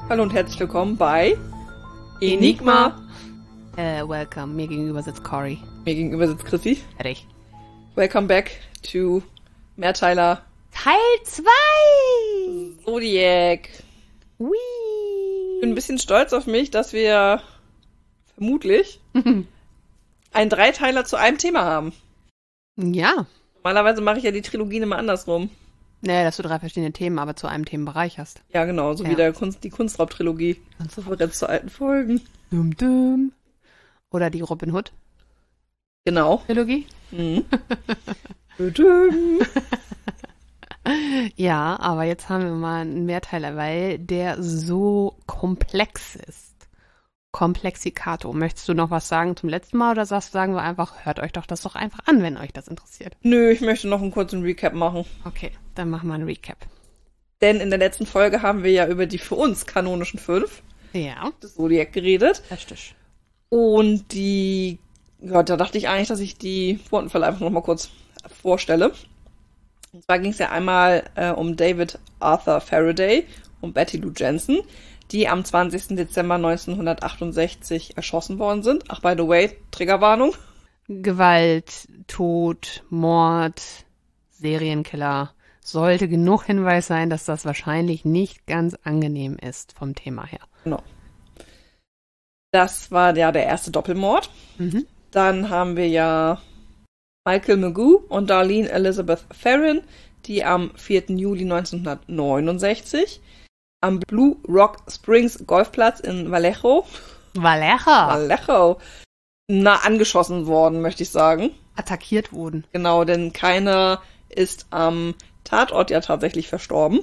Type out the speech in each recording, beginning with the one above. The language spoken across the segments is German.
Hallo und herzlich willkommen bei Enigma. Welcome. Mir gegenüber sitzt Cory. Mir gegenüber sitzt Chrissy. Fertig. Welcome back to Mehrteiler Teil 2! Zodiac. Whee! Ich bin ein bisschen stolz auf mich, dass wir vermutlich einen Dreiteiler zu einem Thema haben. Ja. Normalerweise mache ich ja die Trilogien immer andersrum. Naja, dass du 3 verschiedene Themen, aber zu einem Themenbereich hast. Ja, genau, so wie die Kunstraub-Trilogie. Referenz zu alten Folgen. Dum dum. Oder die Robin Hood Genau. Trilogie. Mhm. Düm. Ja, aber jetzt haben wir mal einen Mehrteiler, weil der so komplex ist. Komplexicato. Möchtest du noch was sagen zum letzten Mal oder sagen wir einfach, hört euch doch das doch einfach an, wenn euch das interessiert? Nö, ich möchte noch einen kurzen Recap machen. Okay, dann machen wir einen Recap. Denn in der letzten Folge haben wir ja über die für uns kanonischen 5 Ja, des Zodiac geredet. richtig. Und da dachte ich eigentlich, dass ich die Quotenfälle einfach noch mal kurz vorstelle. Und zwar ging es ja einmal um David Arthur Faraday und Betty Lou Jensen, die am 20. Dezember 1968 erschossen worden sind. Ach, by the way, Triggerwarnung. Gewalt, Tod, Mord, Serienkiller. Sollte genug Hinweis sein, dass das wahrscheinlich nicht ganz angenehm ist vom Thema her. Genau. Das war ja der erste Doppelmord. Mhm. Dann haben wir ja Michael Magoo und Darlene Elizabeth Ferrin, die am 4. Juli 1969 am Blue Rock Springs Golfplatz in Vallejo angeschossen worden, möchte ich sagen. Attackiert wurden. Genau, denn keiner ist am Tatort ja tatsächlich verstorben.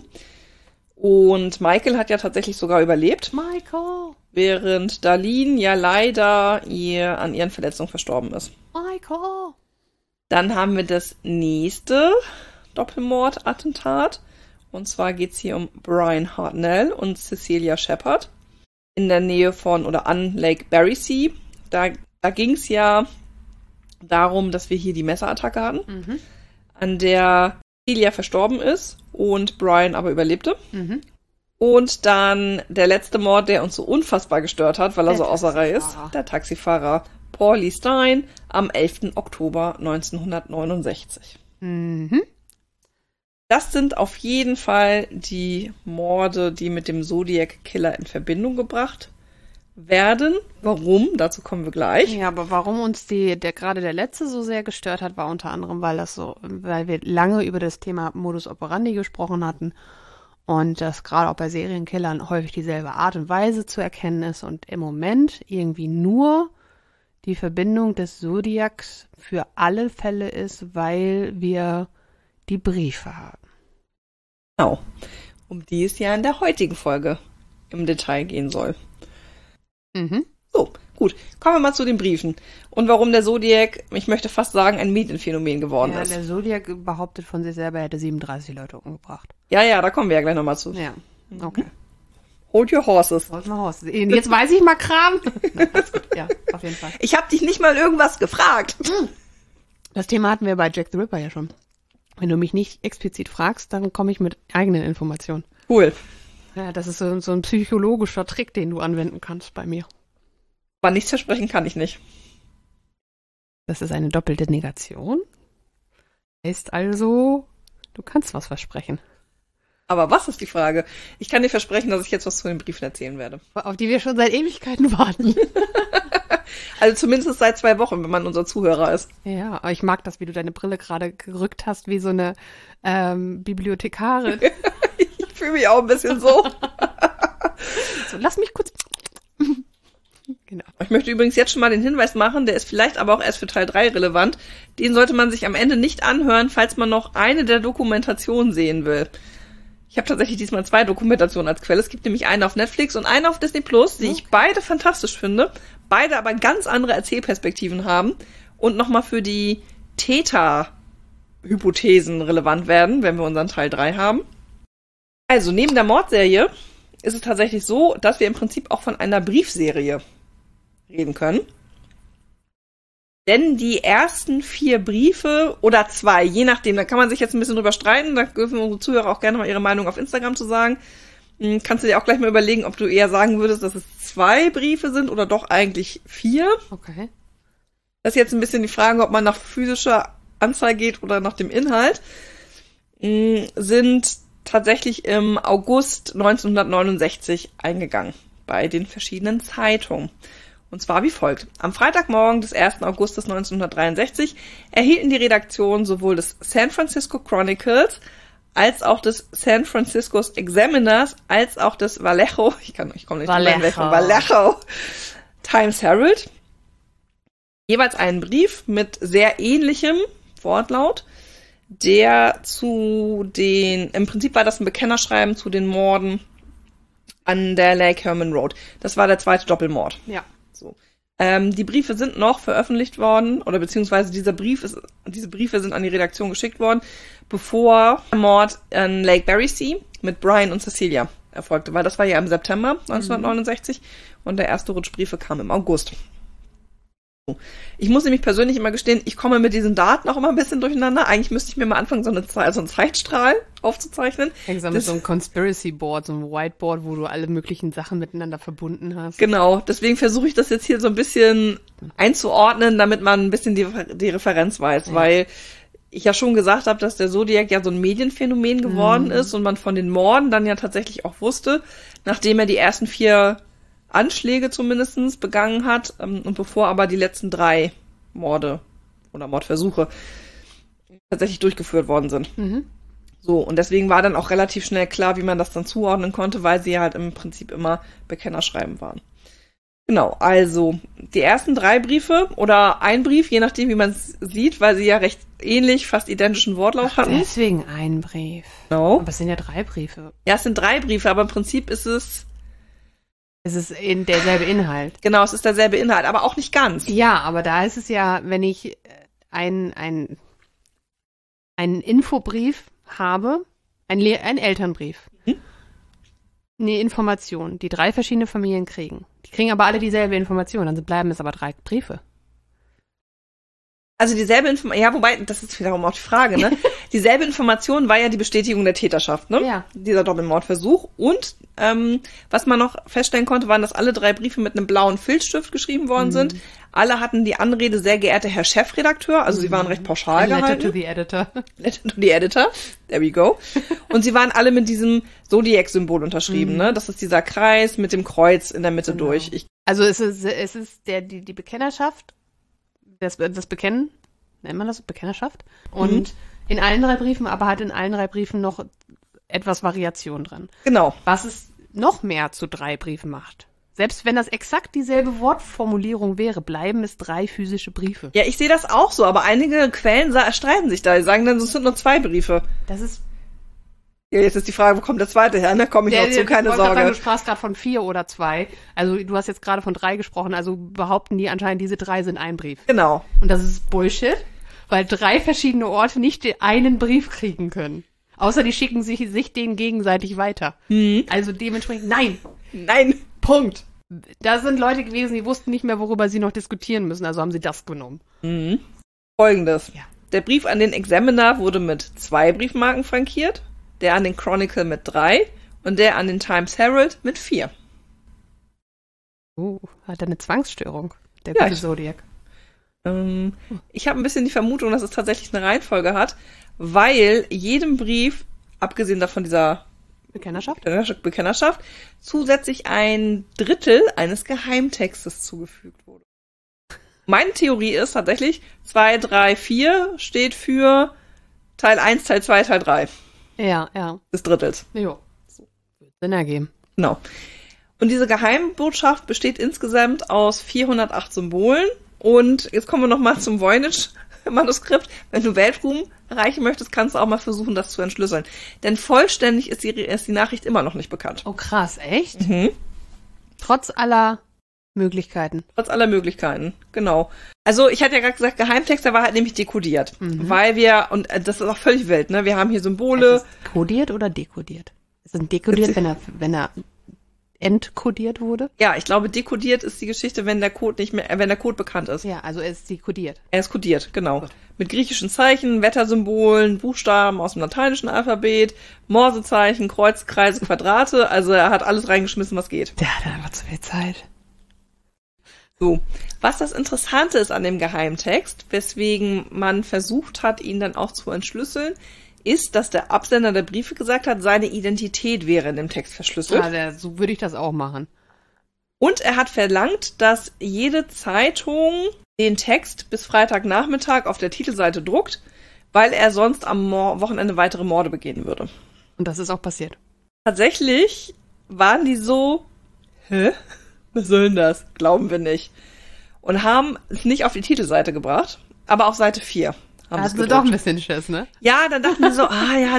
Und Michael hat ja tatsächlich sogar überlebt, Michael! während Darlene ja leider an ihren Verletzungen verstorben ist. Michael! Dann haben wir das nächste Doppelmordattentat. Und zwar geht es hier um Brian Hartnell und Cecilia Shepard in der Nähe von oder an Lake Berryssea. Da ging es ja darum, dass wir hier die Messerattacke hatten, an der Cecilia verstorben ist und Brian aber überlebte. Mhm. Und dann der letzte Mord, der uns so unfassbar gestört hat, weil er Der so außer Reihe ist, Taxifahrer. der Taxifahrer Paul Lee Stein am 11. Oktober 1969. Mhm. Das sind auf jeden Fall die Morde, die mit dem Zodiac Killer in Verbindung gebracht werden. Warum? Dazu kommen wir gleich. Ja, aber warum uns gerade der letzte so sehr gestört hat, war unter anderem, weil wir lange über das Thema Modus operandi gesprochen hatten und dass gerade auch bei Serienkillern häufig dieselbe Art und Weise zu erkennen ist und im Moment irgendwie nur die Verbindung des Zodiacs für alle Fälle ist, weil wir die Briefe haben. Genau. Um die es ja in der heutigen Folge im Detail gehen soll. Mhm. So, gut. Kommen wir mal zu den Briefen. Und warum der Zodiac, ich möchte fast sagen, ein Medienphänomen geworden Ja, ist. der Zodiac behauptet von sich selber, er hätte 37 Leute umgebracht. Ja, da kommen wir ja gleich nochmal zu. Ja, okay. Hold your horses. Wollten wir Horst. Jetzt weiß ich mal Kram. Na, alles gut. Ja, auf jeden Fall. Ich habe dich nicht mal irgendwas gefragt. Das Thema hatten wir bei Jack the Ripper ja schon. Wenn du mich nicht explizit fragst, dann komme ich mit eigenen Informationen. Cool. Ja, das ist so ein psychologischer Trick, den du anwenden kannst bei mir. Aber nichts versprechen kann ich nicht. Das ist eine doppelte Negation. Heißt also, du kannst was versprechen. Aber was ist die Frage? Ich kann dir versprechen, dass ich jetzt was zu den Briefen erzählen werde. Auf die wir schon seit Ewigkeiten warten. Also zumindest seit 2 Wochen, wenn man unser Zuhörer ist. Ja, aber ich mag das, wie du deine Brille gerade gerückt hast, wie so eine Bibliothekarin. Ich fühle mich auch ein bisschen so. So, lass mich kurz... Genau. Ich möchte übrigens jetzt schon mal den Hinweis machen, der ist vielleicht aber auch erst für Teil 3 relevant. Den sollte man sich am Ende nicht anhören, falls man noch eine der Dokumentationen sehen will. Ich habe tatsächlich diesmal 2 Dokumentationen als Quelle. Es gibt nämlich eine auf Netflix und eine auf Disney Plus, die ich beide fantastisch finde. Beide aber ganz andere Erzählperspektiven haben und nochmal für die Täter-Hypothesen relevant werden, wenn wir unseren Teil 3 haben. Also, neben der Mordserie ist es tatsächlich so, dass wir im Prinzip auch von einer Briefserie reden können. Denn die ersten 4 Briefe oder 2, je nachdem, da kann man sich jetzt ein bisschen drüber streiten, da dürfen unsere Zuhörer auch gerne mal ihre Meinung auf Instagram zu sagen. Kannst du dir auch gleich mal überlegen, ob du eher sagen würdest, dass es 2 Briefe sind oder doch eigentlich 4. Okay. Das ist jetzt ein bisschen die Frage, ob man nach physischer Anzahl geht oder nach dem Inhalt. Sind tatsächlich im August 1969 eingegangen bei den verschiedenen Zeitungen. Und zwar wie folgt. Am Freitagmorgen des 1. Augustes 1963 erhielten die Redaktionen sowohl des San Francisco Chronicles als auch des San Francisco Examiners als auch des Vallejo Times Herald jeweils einen Brief mit sehr ähnlichem Wortlaut, der im Prinzip war das ein Bekennerschreiben zu den Morden an der Lake Herman Road. Das war der zweite Doppelmord. Ja. So. Die Briefe sind noch veröffentlicht worden, oder beziehungsweise diese Briefe sind an die Redaktion geschickt worden, bevor der Mord an Lake Berry mit Brian und Cecilia erfolgte, weil das war ja im September 1969 und der erste Rutsch Briefe kam im August. Ich muss nämlich persönlich immer gestehen, ich komme mit diesen Daten auch immer ein bisschen durcheinander. Eigentlich müsste ich mir mal anfangen, so einen Zeitstrahl aufzuzeichnen. Mit so einem Conspiracy Board, so einem Whiteboard, wo du alle möglichen Sachen miteinander verbunden hast. Genau, deswegen versuche ich das jetzt hier so ein bisschen einzuordnen, damit man ein bisschen die Referenz weiß, weil ich ja schon gesagt habe, dass der Zodiac ja so ein Medienphänomen geworden ist und man von den Morden dann ja tatsächlich auch wusste, nachdem er die ersten 4 Anschläge zumindestens begangen hat und bevor aber die letzten 3 Morde oder Mordversuche tatsächlich durchgeführt worden sind. So, und deswegen war dann auch relativ schnell klar, wie man das dann zuordnen konnte, weil sie halt im Prinzip immer Bekennerschreiben waren. Genau, also die ersten 3 Briefe oder ein Brief, je nachdem, wie man es sieht, weil sie ja recht ähnlich, fast identischen Wortlaut hatten. Deswegen ein Brief. Genau. Aber es sind ja 3 Briefe. Ja, es sind 3 Briefe, aber im Prinzip ist es... Es ist derselbe Inhalt. Genau, es ist derselbe Inhalt, aber auch nicht ganz. Ja, aber da ist es ja, wenn ich einen Infobrief habe, ein Elternbrief, eine Information, die 3 verschiedene Familien kriegen. Die kriegen aber alle dieselbe Information, dann bleiben es aber 3 Briefe. Also dieselbe Information, ja, wobei, das ist wiederum auch die Frage, ne? Dieselbe Information war ja die Bestätigung der Täterschaft, ne? Ja. Dieser Doppelmordversuch. Und was man noch feststellen konnte, waren, dass alle 3 Briefe mit einem blauen Filzstift geschrieben worden sind. Alle hatten die Anrede, sehr geehrter Herr Chefredakteur, also sie waren recht pauschal gehalten. Letter to the editor. Letter to the editor, there we go. Und sie waren alle mit diesem Zodiac-Symbol unterschrieben, ne? Das ist dieser Kreis mit dem Kreuz in der Mitte durch. Also es ist die Bekennerschaft, das Bekennen, nennt man das Bekennerschaft? Und in allen 3 Briefen, aber hat in allen 3 Briefen noch etwas Variation drin. Genau. Was es noch mehr zu 3 Briefen macht. Selbst wenn das exakt dieselbe Wortformulierung wäre, bleiben es 3 physische Briefe. Ja, ich sehe das auch so, aber einige Quellen streiten sich da. Die sagen dann, es sind nur 2 Briefe. Das ist... Ja, jetzt ist die Frage, wo kommt der zweite her? Da komme ich noch zu, keine Sorge. Sagen, du sprachst gerade von 4 oder 2. Also du hast jetzt gerade von 3 gesprochen, also behaupten die anscheinend, diese 3 sind ein Brief. Genau. Und das ist Bullshit, weil 3 verschiedene Orte nicht den einen Brief kriegen können. Außer die schicken sich den gegenseitig weiter. Also dementsprechend, nein. Nein. Punkt. Da sind Leute gewesen, die wussten nicht mehr, worüber sie noch diskutieren müssen, also haben sie das genommen. Folgendes. Ja. Der Brief an den Examiner wurde mit 2 Briefmarken frankiert, der an den Chronicle mit 3 und der an den Times Herald mit 4. Hat er eine Zwangsstörung, der Ja, gute Zodiac. Ich habe ein bisschen die Vermutung, dass es tatsächlich eine Reihenfolge hat, weil jedem Brief, abgesehen davon dieser Bekennerschaft, zusätzlich ein Drittel eines Geheimtextes zugefügt wurde. Meine Theorie ist tatsächlich, 2, 3, 4 steht für Teil 1, Teil 2, Teil 3. Ja. Des Drittels. Jo. Wird Sinn ergeben. Genau. Und diese Geheimbotschaft besteht insgesamt aus 408 Symbolen. Und jetzt kommen wir nochmal zum Voynich-Manuskript. Wenn du Weltruhm erreichen möchtest, kannst du auch mal versuchen, das zu entschlüsseln. Denn vollständig ist die Nachricht immer noch nicht bekannt. Oh krass, echt? Trotz aller Möglichkeiten. Trotz aller Möglichkeiten, genau. Also ich hatte ja gerade gesagt, Geheimtext, der war halt nämlich dekodiert. Weil wir, und das ist auch völlig wild, ne? Wir haben hier Symbole. Ist es kodiert oder dekodiert? Ist es dekodiert, wenn er entkodiert wurde? Ja, ich glaube, dekodiert ist die Geschichte, wenn der Code wenn der Code bekannt ist. Ja, also er ist dekodiert. Er ist kodiert, genau. Gut. Mit griechischen Zeichen, Wettersymbolen, Buchstaben aus dem lateinischen Alphabet, Morsezeichen, Kreuz, Kreise, Quadrate. Also er hat alles reingeschmissen, was geht. Der hat einfach zu viel Zeit. So, was das Interessante ist an dem Geheimtext, weswegen man versucht hat, ihn dann auch zu entschlüsseln, ist, dass der Absender der Briefe gesagt hat, seine Identität wäre in dem Text verschlüsselt. Ja, so würde ich das auch machen. Und er hat verlangt, dass jede Zeitung den Text bis Freitagnachmittag auf der Titelseite druckt, weil er sonst am Wochenende weitere Morde begehen würde. Und das ist auch passiert. Tatsächlich waren die so, was soll denn das? Glauben wir nicht. Und haben es nicht auf die Titelseite gebracht, aber auf Seite 4. Also doch ein bisschen Schiss, ne? Ja, dann dachten wir so,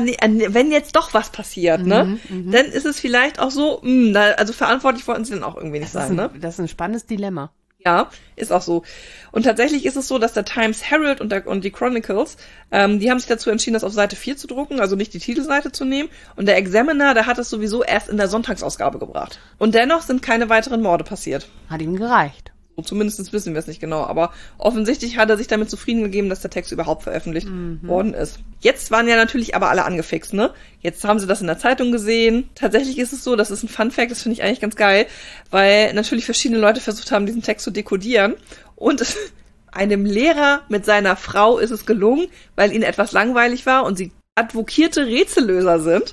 wenn jetzt doch was passiert, ne? Dann ist es vielleicht auch so, also verantwortlich wollten sie dann auch irgendwie nicht sein, ne? Das ist ein spannendes Dilemma. Ja, ist auch so. Und tatsächlich ist es so, dass der Times Herald und die Chronicles, die haben sich dazu entschieden, das auf Seite 4 zu drucken, also nicht die Titelseite zu nehmen. Und der Examiner, der hat es sowieso erst in der Sonntagsausgabe gebracht. Und dennoch sind keine weiteren Morde passiert. Hat ihm gereicht. Zumindest wissen wir es nicht genau, aber offensichtlich hat er sich damit zufrieden gegeben, dass der Text überhaupt veröffentlicht worden ist. Jetzt waren ja natürlich aber alle angefixt, ne? Jetzt haben sie das in der Zeitung gesehen. Tatsächlich ist es so, das ist ein Fun-Fact, das finde ich eigentlich ganz geil, weil natürlich verschiedene Leute versucht haben, diesen Text zu dekodieren und einem Lehrer mit seiner Frau ist es gelungen, weil ihnen etwas langweilig war und sie advokierte Rätsellöser sind.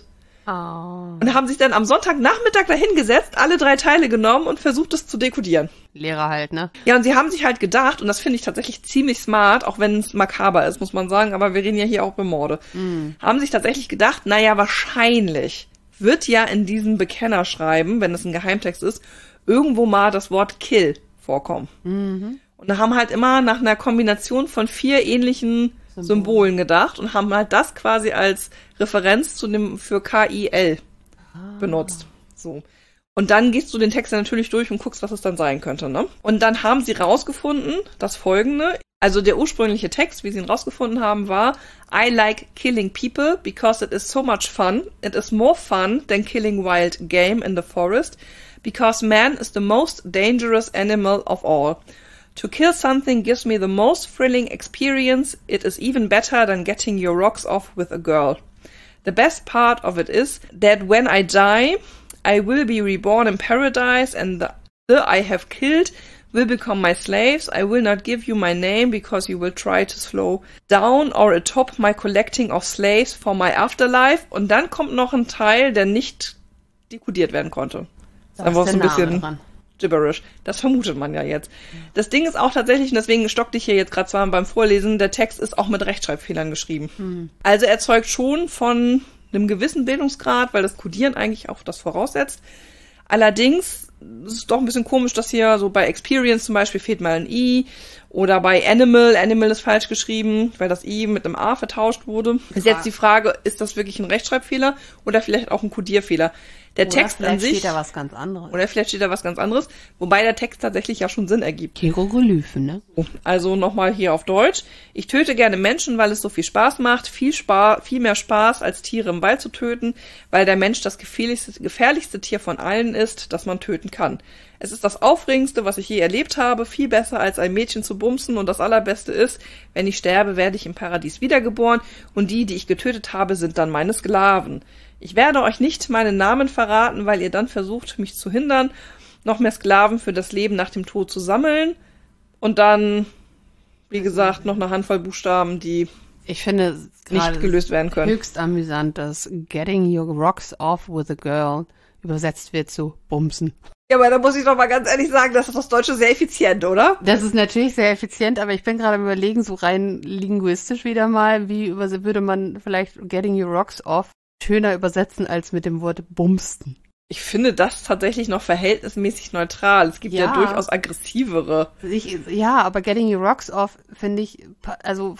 Oh. Und haben sich dann am Sonntagnachmittag dahingesetzt, alle 3 Teile genommen und versucht es zu dekodieren. Lehrer halt, ne? Ja, und sie haben sich halt gedacht, und das finde ich tatsächlich ziemlich smart, auch wenn es makaber ist, muss man sagen, aber wir reden ja hier auch über Morde, haben sich tatsächlich gedacht, naja, wahrscheinlich wird ja in diesem Bekennerschreiben, wenn es ein Geheimtext ist, irgendwo mal das Wort Kill vorkommen. Und da haben halt immer nach einer Kombination von 4 ähnlichen Symbolen gedacht und haben halt das quasi als Referenz für KIL benutzt. So. Und dann gehst du den Text dann natürlich durch und guckst, was es dann sein könnte, ne? Und dann haben sie rausgefunden, das Folgende, also der ursprüngliche Text, wie sie ihn rausgefunden haben, war I like killing people because it is so much fun. It is more fun than killing wild game in the forest because man is the most dangerous animal of all. To kill something gives me the most thrilling experience. It is even better than getting your rocks off with a girl. The best part of it is that when I die, I will be reborn in paradise and the I have killed will become my slaves. I will not give you my name because you will try to slow down or atop my collecting of slaves for my afterlife. Und dann kommt noch ein Teil, der nicht dekodiert werden konnte. Da ist einfach so ein bisschen dran. Gibberish. Das vermutet man ja jetzt. Das Ding ist auch tatsächlich, und deswegen stockte ich hier jetzt gerade zwar beim Vorlesen, der Text ist auch mit Rechtschreibfehlern geschrieben. Also er zeugt schon von einem gewissen Bildungsgrad, weil das Codieren eigentlich auch das voraussetzt. Allerdings ist es doch ein bisschen komisch, dass hier so bei Experience zum Beispiel fehlt mal ein I oder bei Animal ist falsch geschrieben, weil das I mit einem A vertauscht wurde. Ist jetzt die Frage, ist das wirklich ein Rechtschreibfehler oder vielleicht auch ein Codierfehler? Der Text an sich. Oder vielleicht steht da was ganz anderes. Oder vielleicht steht da was ganz anderes, wobei der Text tatsächlich ja schon Sinn ergibt. Hieroglyphen, ne? Also nochmal hier auf Deutsch. Ich töte gerne Menschen, weil es so viel Spaß macht. Viel mehr Spaß, als Tiere im Wald zu töten, weil der Mensch das gefährlichste Tier von allen ist, das man töten kann. Es ist das Aufregendste, was ich je erlebt habe. Viel besser, als ein Mädchen zu bumsen. Und das Allerbeste ist, wenn ich sterbe, werde ich im Paradies wiedergeboren. Und die ich getötet habe, sind dann meine Sklaven. Ich werde euch nicht meinen Namen verraten, weil ihr dann versucht, mich zu hindern, noch mehr Sklaven für das Leben nach dem Tod zu sammeln. Und dann, wie gesagt, noch eine Handvoll Buchstaben, die ich finde nicht gelöst werden können. Höchst amüsant, dass Getting Your Rocks Off with a Girl übersetzt wird zu Bumsen. Ja, aber da muss ich doch mal ganz ehrlich sagen, das ist das Deutsche sehr effizient, oder? Das ist natürlich sehr effizient, aber ich bin gerade am Überlegen, so rein linguistisch wieder mal, wie würde man vielleicht Getting Your Rocks Off schöner übersetzen als mit dem Wort bumsten. Ich finde das tatsächlich noch verhältnismäßig neutral. Es gibt ja durchaus aggressivere. Ja, aber Getting Your Rocks Off finde ich, also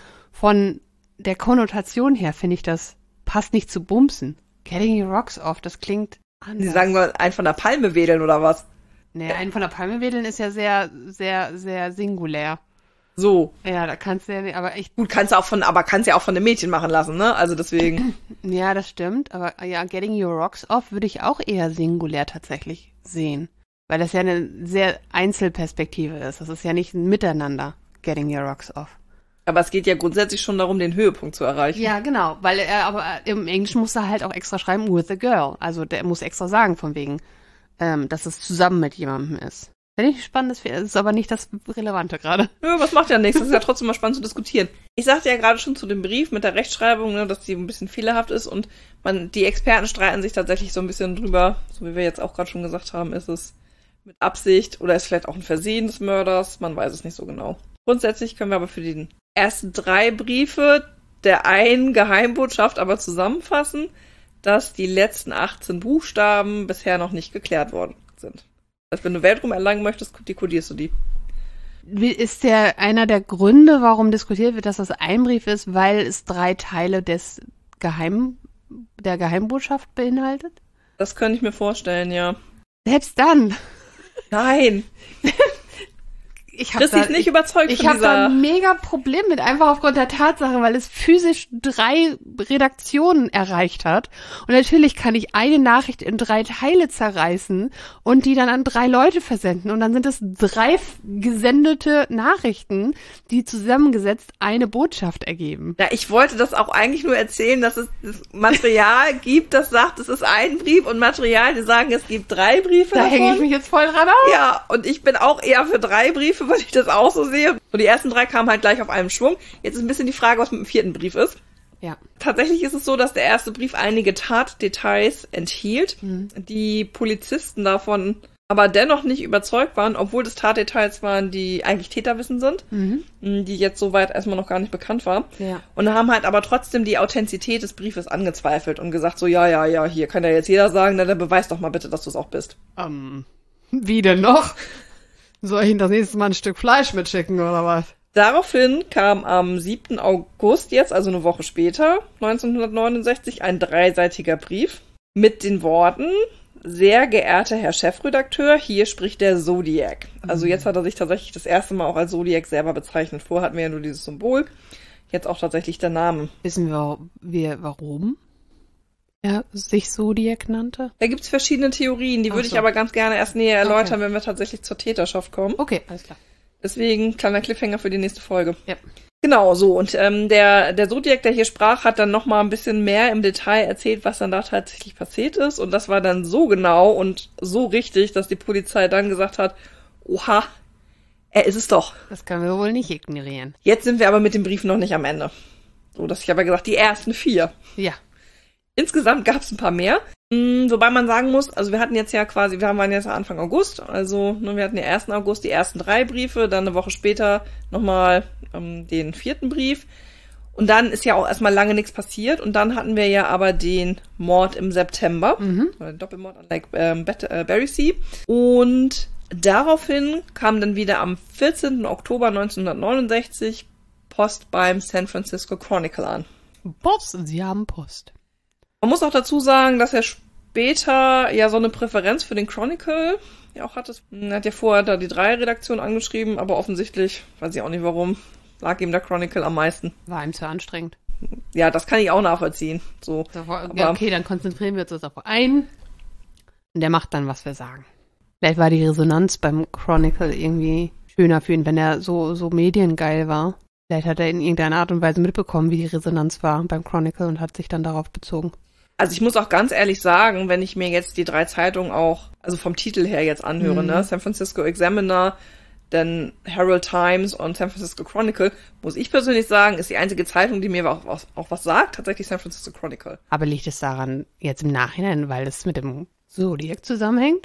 von der Konnotation her finde ich, das passt nicht zu bumsen. Getting Your Rocks Off, das klingt anders. Sie sagen mal, einen von der Palme wedeln oder was? Nee, einen von der Palme wedeln ist ja sehr, sehr, sehr singulär. So. Ja, da kannst du ja nicht, aber ich. Gut, kannst ja auch von einem Mädchen machen lassen, ne? Also deswegen. Ja, das stimmt. Aber ja, Getting Your Rocks Off würde ich auch eher singulär tatsächlich sehen. Weil das ja eine sehr Einzelperspektive ist. Das ist ja nicht ein Miteinander, Getting Your Rocks Off. Aber es geht ja grundsätzlich schon darum, den Höhepunkt zu erreichen. Ja, genau. Weil aber im Englischen muss er halt auch extra schreiben, with a girl. Also der muss extra sagen, von wegen, dass es zusammen mit jemandem ist. Finde ich spannend, das ist aber nicht das Relevante gerade. Nö, was macht ja nichts. Das ist ja trotzdem mal spannend zu diskutieren. Ich sagte ja gerade schon zu dem Brief mit der Rechtschreibung, ne, dass die ein bisschen fehlerhaft ist und die Experten streiten sich tatsächlich so ein bisschen drüber, so wie wir jetzt auch gerade schon gesagt haben, ist es mit Absicht oder ist vielleicht auch ein Versehen des Mörders, man weiß es nicht so genau. Grundsätzlich können wir aber für die ersten 3 Briefe der einen Geheimbotschaft aber zusammenfassen, dass die letzten 18 Buchstaben bisher noch nicht geklärt worden sind. Also wenn du Weltruhm erlangen möchtest, dekodierst du die. Ist einer der Gründe, warum diskutiert wird, dass das ein Brief ist, weil es 3 Teile der Geheimbotschaft beinhaltet? Das könnte ich mir vorstellen, ja. Selbst dann. Nein. Ich habe nicht überzeugt Ich habe da ein mega Problem mit, einfach aufgrund der Tatsache, weil es physisch 3 Redaktionen erreicht hat. Und natürlich kann ich eine Nachricht in 3 Teile zerreißen und die dann an 3 Leute versenden. Und dann sind es 3 gesendete Nachrichten, die zusammengesetzt eine Botschaft ergeben. Ja, ich wollte das auch eigentlich nur erzählen, dass es das Material gibt, das sagt, es ist ein Brief und Material, die sagen, es gibt 3 Briefe Da davon. hänge ich mich jetzt voll dran auf. Ja, und ich bin auch eher für 3 Briefe, weil ich das auch so sehe. Und die ersten 3 kamen halt gleich auf einem Schwung. Jetzt ist ein bisschen die Frage, was mit dem 4. Brief ist. Ja. Tatsächlich ist es so, dass der erste Brief einige Tatdetails enthielt, die Polizisten davon aber dennoch nicht überzeugt waren, obwohl das Tatdetails waren, die eigentlich Täterwissen sind, die jetzt soweit erstmal noch gar nicht bekannt war. Ja. Und haben halt aber trotzdem die Authentizität des Briefes angezweifelt und gesagt so, ja, hier kann ja jetzt jeder sagen, na, dann beweis doch mal bitte, dass du es auch bist. Wie denn noch? Soll ich Ihnen das nächste Mal ein Stück Fleisch mitschicken oder was? Daraufhin kam am 7. August jetzt, also eine Woche später, 1969, ein 3-seitiger Brief mit den Worten: Sehr geehrter Herr Chefredakteur, hier spricht der Zodiac. Also jetzt hat er sich tatsächlich das erste Mal auch als Zodiac selber bezeichnet. Vorher hatten wir ja nur dieses Symbol, jetzt auch tatsächlich der Name. Wissen wir warum er sich Zodiac nannte? Da gibt's verschiedene Theorien, die würde ich aber ganz gerne erst näher erläutern, wenn wir tatsächlich zur Täterschaft kommen. Okay, alles klar. Deswegen kleiner Cliffhanger für die nächste Folge. Ja. Genau, so. Und der Zodiac, der hier sprach, hat dann noch mal ein bisschen mehr im Detail erzählt, was dann da tatsächlich passiert ist. Und das war dann so genau und so richtig, dass die Polizei dann gesagt hat, oha, er ist es doch. Das können wir wohl nicht ignorieren. Jetzt sind wir aber mit dem Brief noch nicht am Ende. So, dass ich aber gesagt, die ersten 4. Ja. Insgesamt gab es ein paar mehr. Wobei man sagen muss, also wir waren jetzt Anfang August, also wir hatten ja 1. August die ersten 3 Briefe, dann eine Woche später nochmal den 4. Brief. Und dann ist ja auch erstmal lange nichts passiert. Und dann hatten wir ja aber den Mord im September, den Doppelmord an Lake Berry. Und daraufhin kam dann wieder am 14. Oktober 1969 Post beim San Francisco Chronicle an. Post, Sie haben Post. Man muss auch dazu sagen, dass er später ja so eine Präferenz für den Chronicle ja auch hatte. Er hat ja vorher da die 3-Redaktion angeschrieben, aber offensichtlich, weiß ich auch nicht warum, lag ihm der Chronicle am meisten. War ihm zu anstrengend. Ja, das kann ich auch nachvollziehen. So. Ja, okay, dann konzentrieren wir uns jetzt auf einen. Und der macht dann, was wir sagen. Vielleicht war die Resonanz beim Chronicle irgendwie schöner für ihn, wenn er so mediengeil war. Vielleicht hat er in irgendeiner Art und Weise mitbekommen, wie die Resonanz war beim Chronicle und hat sich dann darauf bezogen. Also ich muss auch ganz ehrlich sagen, wenn ich mir jetzt die 3 Zeitungen auch, also vom Titel her jetzt anhöre, ne, San Francisco Examiner, dann Herald Times und San Francisco Chronicle, muss ich persönlich sagen, ist die einzige Zeitung, die mir auch was sagt, tatsächlich San Francisco Chronicle. Aber liegt es daran jetzt im Nachhinein, weil es mit dem Zodiac zusammenhängt?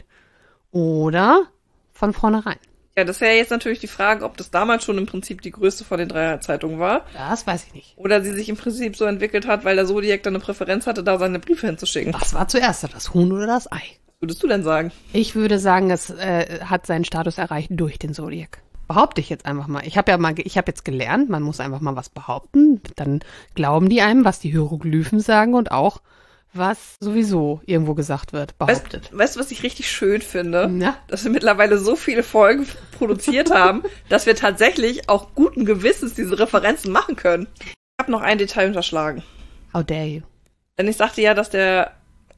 Oder von vornherein? Ja, das wäre jetzt natürlich die Frage, ob das damals schon im Prinzip die größte von den 3 Zeitungen war. Das weiß ich nicht. Oder sie sich im Prinzip so entwickelt hat, weil der Zodiac dann eine Präferenz hatte, da seine Briefe hinzuschicken. Was war zuerst, das Huhn oder das Ei? Was würdest du denn sagen? Ich würde sagen, es hat seinen Status erreicht durch den Zodiac. Behaupte ich jetzt einfach mal. Ich habe jetzt gelernt, man muss einfach mal was behaupten. Dann glauben die einem, was die Hieroglyphen sagen und auch, was sowieso irgendwo gesagt wird, behauptet. Weißt du, was ich richtig schön finde? Na? Dass wir mittlerweile so viele Folgen produziert haben, dass wir tatsächlich auch guten Gewissens diese Referenzen machen können. Ich habe noch ein Detail unterschlagen. How dare you? Denn ich sagte ja, dass der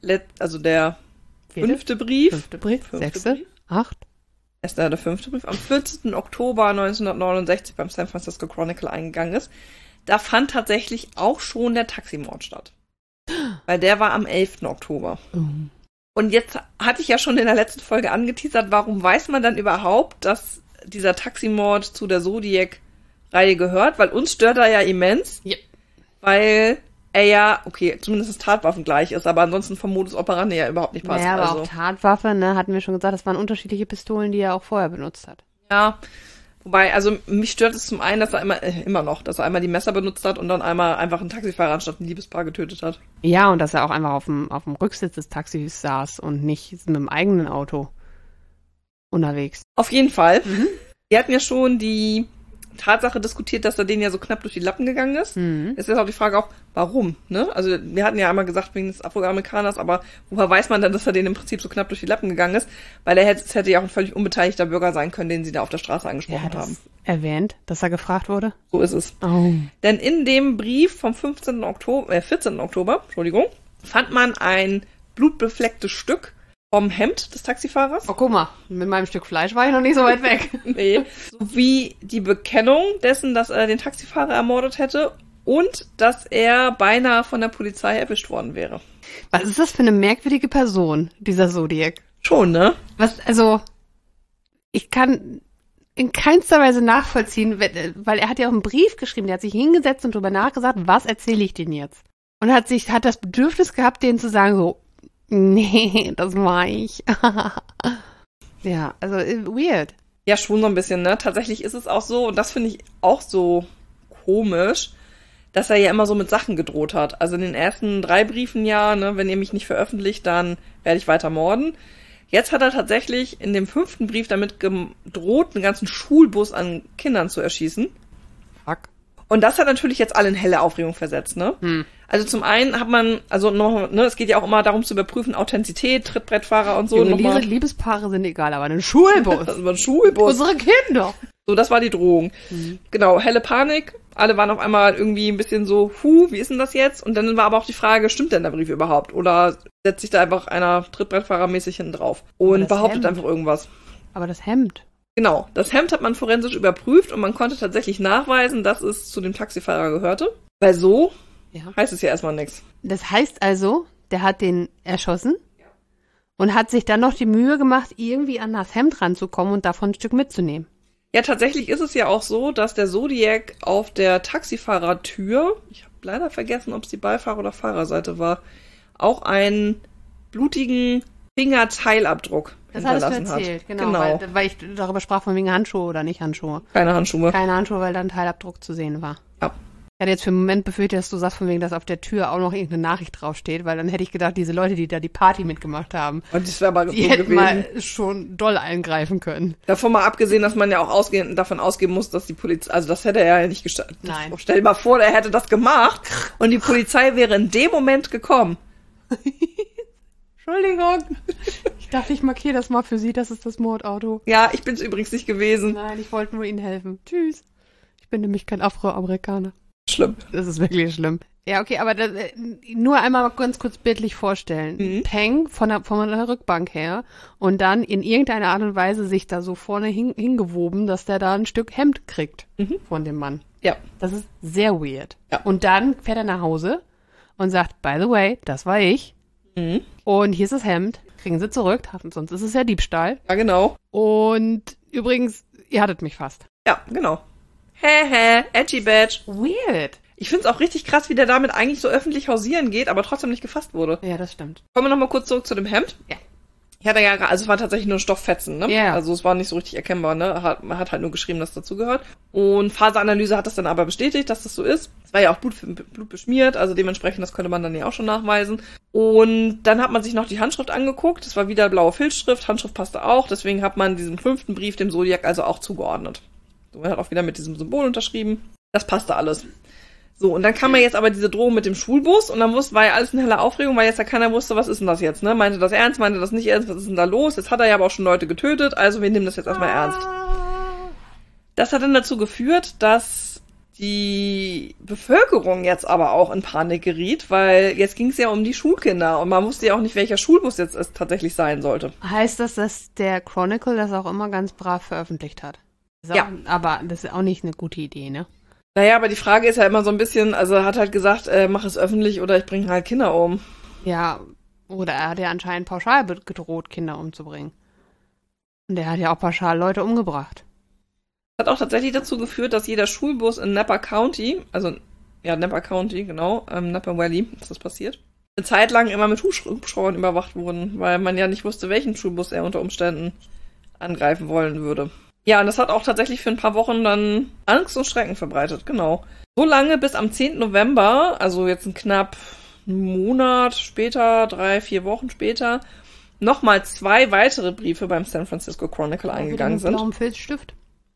fünfte Brief. Fünfte Brief? Sechste? 8? Ist der 5. Brief am 14. Oktober 1969 beim San Francisco Chronicle eingegangen ist. Da fand tatsächlich auch schon der Taximord statt. Weil der war am 11. Oktober. Und jetzt hatte ich ja schon in der letzten Folge angeteasert, warum weiß man dann überhaupt, dass dieser Taximord zu der Zodiac-Reihe gehört? Weil uns stört er ja immens. Ja. Weil er ja, okay, zumindest das Tatwaffen gleich ist, aber ansonsten vom Modus operandi ja überhaupt nicht passt. Ja, aber also. auch Tatwaffe, ne, hatten wir schon gesagt, das waren unterschiedliche Pistolen, die er auch vorher benutzt hat. Ja, wobei, also mich stört es zum einen, dass er immer noch, dass er einmal die Messer benutzt hat und dann einmal einfach einen Taxifahrer anstatt ein Liebespaar getötet hat. Ja, und dass er auch einfach auf dem Rücksitz des Taxis saß und nicht mit dem eigenen Auto unterwegs. Auf jeden Fall. Wir hatten ja schon die Tatsache diskutiert, dass er denen ja so knapp durch die Lappen gegangen ist. Jetzt ist auch die Frage auch, warum, ne? Also wir hatten ja einmal gesagt, wegen des Afroamerikaners, aber woher weiß man denn, dass er denen im Prinzip so knapp durch die Lappen gegangen ist? Weil es hätte ja auch ein völlig unbeteiligter Bürger sein können, den sie da auf der Straße angesprochen haben. Erwähnt, dass er gefragt wurde? So ist es. Oh. Denn in dem Brief vom 14. Oktober, fand man ein blutbeflecktes Stück vom Hemd des Taxifahrers. Oh, guck mal, mit meinem Stück Fleisch war ich noch nicht so weit weg. Nee. Sowie die Bekennung dessen, dass er den Taxifahrer ermordet hätte und dass er beinahe von der Polizei erwischt worden wäre. Was ist das für eine merkwürdige Person, dieser Zodiac? Schon, ne? Ich kann in keinster Weise nachvollziehen, weil er hat ja auch einen Brief geschrieben, der hat sich hingesetzt und drüber nachgesagt, was erzähle ich denn jetzt? Und hat das Bedürfnis gehabt, denen zu sagen, so, nee, das war ich. Ja, also weird. Ja, schon so ein bisschen, ne? Tatsächlich ist es auch so, und das finde ich auch so komisch, dass er ja immer so mit Sachen gedroht hat. Also in den ersten 3 Briefen ja, ne, wenn ihr mich nicht veröffentlicht, dann werde ich weiter morden. Jetzt hat er tatsächlich in dem 5. Brief damit gedroht, einen ganzen Schulbus an Kindern zu erschießen. Fuck. Und das hat natürlich jetzt alle in helle Aufregung versetzt, ne? Also zum einen hat man, also noch, ne, es geht ja auch immer darum zu überprüfen, Authentizität, Trittbrettfahrer und so. Liebespaare sind egal, aber ein Schulbus. Das war ein Schulbus. Unsere Kinder. So, das war die Drohung. Genau, helle Panik. Alle waren auf einmal irgendwie ein bisschen so, wie ist denn das jetzt? Und dann war aber auch die Frage, stimmt denn der Brief überhaupt? Oder setzt sich da einfach einer Trittbrettfahrer-mäßig hinten drauf und behauptet einfach irgendwas? Aber das Hemd. Genau, das Hemd hat man forensisch überprüft und man konnte tatsächlich nachweisen, dass es zu dem Taxifahrer gehörte. Weil so heißt es ja erstmal nichts. Das heißt also, der hat den erschossen und hat sich dann noch die Mühe gemacht, irgendwie an das Hemd ranzukommen und davon ein Stück mitzunehmen. Ja, tatsächlich ist es ja auch so, dass der Zodiac auf der Taxifahrertür, ich habe leider vergessen, ob es die Beifahrer- oder Fahrerseite war, auch einen blutigen Fingerteilabdruck Das hattest du hinterlassen erzählt, hat. genau. Weil ich darüber sprach, von wegen Handschuhe oder nicht Handschuhe. Keine Handschuhe. Keine Handschuhe, weil da ein Teilabdruck zu sehen war. Ja. Ich hatte jetzt für einen Moment befürchtet, dass du sagst, von wegen, dass auf der Tür auch noch irgendeine Nachricht draufsteht, weil dann hätte ich gedacht, diese Leute, die da die Party mitgemacht haben, Und das wäre aber so die hätten gewesen. mal schon doll eingreifen können. Davon mal abgesehen, dass man ja auch davon ausgehen muss, dass die Polizei, also das hätte er ja nicht gestattet. Nein. Stell dir mal vor, er hätte das gemacht und die Polizei wäre in dem Moment gekommen. Entschuldigung. Ich dachte, ich markiere das mal für Sie, das ist das Mordauto. Ja, ich bin's übrigens nicht gewesen. Nein, ich wollte nur Ihnen helfen. Tschüss. Ich bin nämlich kein Afroamerikaner. Schlimm. Das ist wirklich schlimm. Ja, okay, aber nur einmal ganz kurz bildlich vorstellen. Peng von der Rückbank her und dann in irgendeiner Art und Weise sich da so vorne hingewoben, dass der da ein Stück Hemd kriegt von dem Mann. Ja. Das ist sehr weird. Ja. Und dann fährt er nach Hause und sagt, by the way, das war ich. Und hier ist das Hemd. Kriegen Sie zurück, sonst ist es ja Diebstahl. Ja, genau. Und übrigens, ihr hattet mich fast. Ja, genau. Edgy Badge. Weird. Ich find's auch richtig krass, wie der damit eigentlich so öffentlich hausieren geht, aber trotzdem nicht gefasst wurde. Ja, das stimmt. Kommen wir nochmal kurz zurück zu dem Hemd. Ja. Ich hatte ja, also es war tatsächlich nur Stofffetzen, ne? Ja. Also es war nicht so richtig erkennbar, ne? Man hat halt nur geschrieben, dass dazu gehört. Und Faseranalyse hat das dann aber bestätigt, dass das so ist. Es war ja auch Blut beschmiert, also dementsprechend, das könnte man dann ja auch schon nachweisen. Und dann hat man sich noch die Handschrift angeguckt. Das war wieder blaue Filzschrift, Handschrift passte auch. Deswegen hat man diesen 5. Brief dem Zodiac also auch zugeordnet. So, man hat auch wieder mit diesem Symbol unterschrieben. Das passte alles. So, und dann kam ja jetzt aber diese Drohung mit dem Schulbus und dann war ja alles in heller Aufregung, weil jetzt ja keiner wusste, was ist denn das jetzt, ne? Meinte das ernst, meinte das nicht ernst, was ist denn da los? Jetzt hat er ja aber auch schon Leute getötet, also wir nehmen das jetzt erstmal ernst. Das hat dann dazu geführt, dass die Bevölkerung jetzt aber auch in Panik geriet, weil jetzt ging es ja um die Schulkinder und man wusste ja auch nicht, welcher Schulbus jetzt es tatsächlich sein sollte. Heißt das, dass der Chronicle das auch immer ganz brav veröffentlicht hat? Ja. Aber das ist auch nicht eine gute Idee, ne? Naja, aber die Frage ist ja immer so ein bisschen, also er hat halt gesagt, mach es öffentlich oder ich bringe halt Kinder um. Ja, oder er hat ja anscheinend pauschal gedroht, Kinder umzubringen. Und er hat ja auch pauschal Leute umgebracht. Das hat auch tatsächlich dazu geführt, dass jeder Schulbus in Napa County, also ja, Napa County, genau, Napa Valley ist das passiert, eine Zeit lang immer mit Hubschraubern überwacht wurden, weil man ja nicht wusste, welchen Schulbus er unter Umständen angreifen wollen würde. Ja, und das hat auch tatsächlich für ein paar Wochen dann Angst und Schrecken verbreitet, genau. So lange bis am 10. November, also jetzt ein knapp Monat später, 3-4 Wochen später, nochmal 2 weitere Briefe beim San Francisco Chronicle eingegangen sind. Mit einem Filzstift.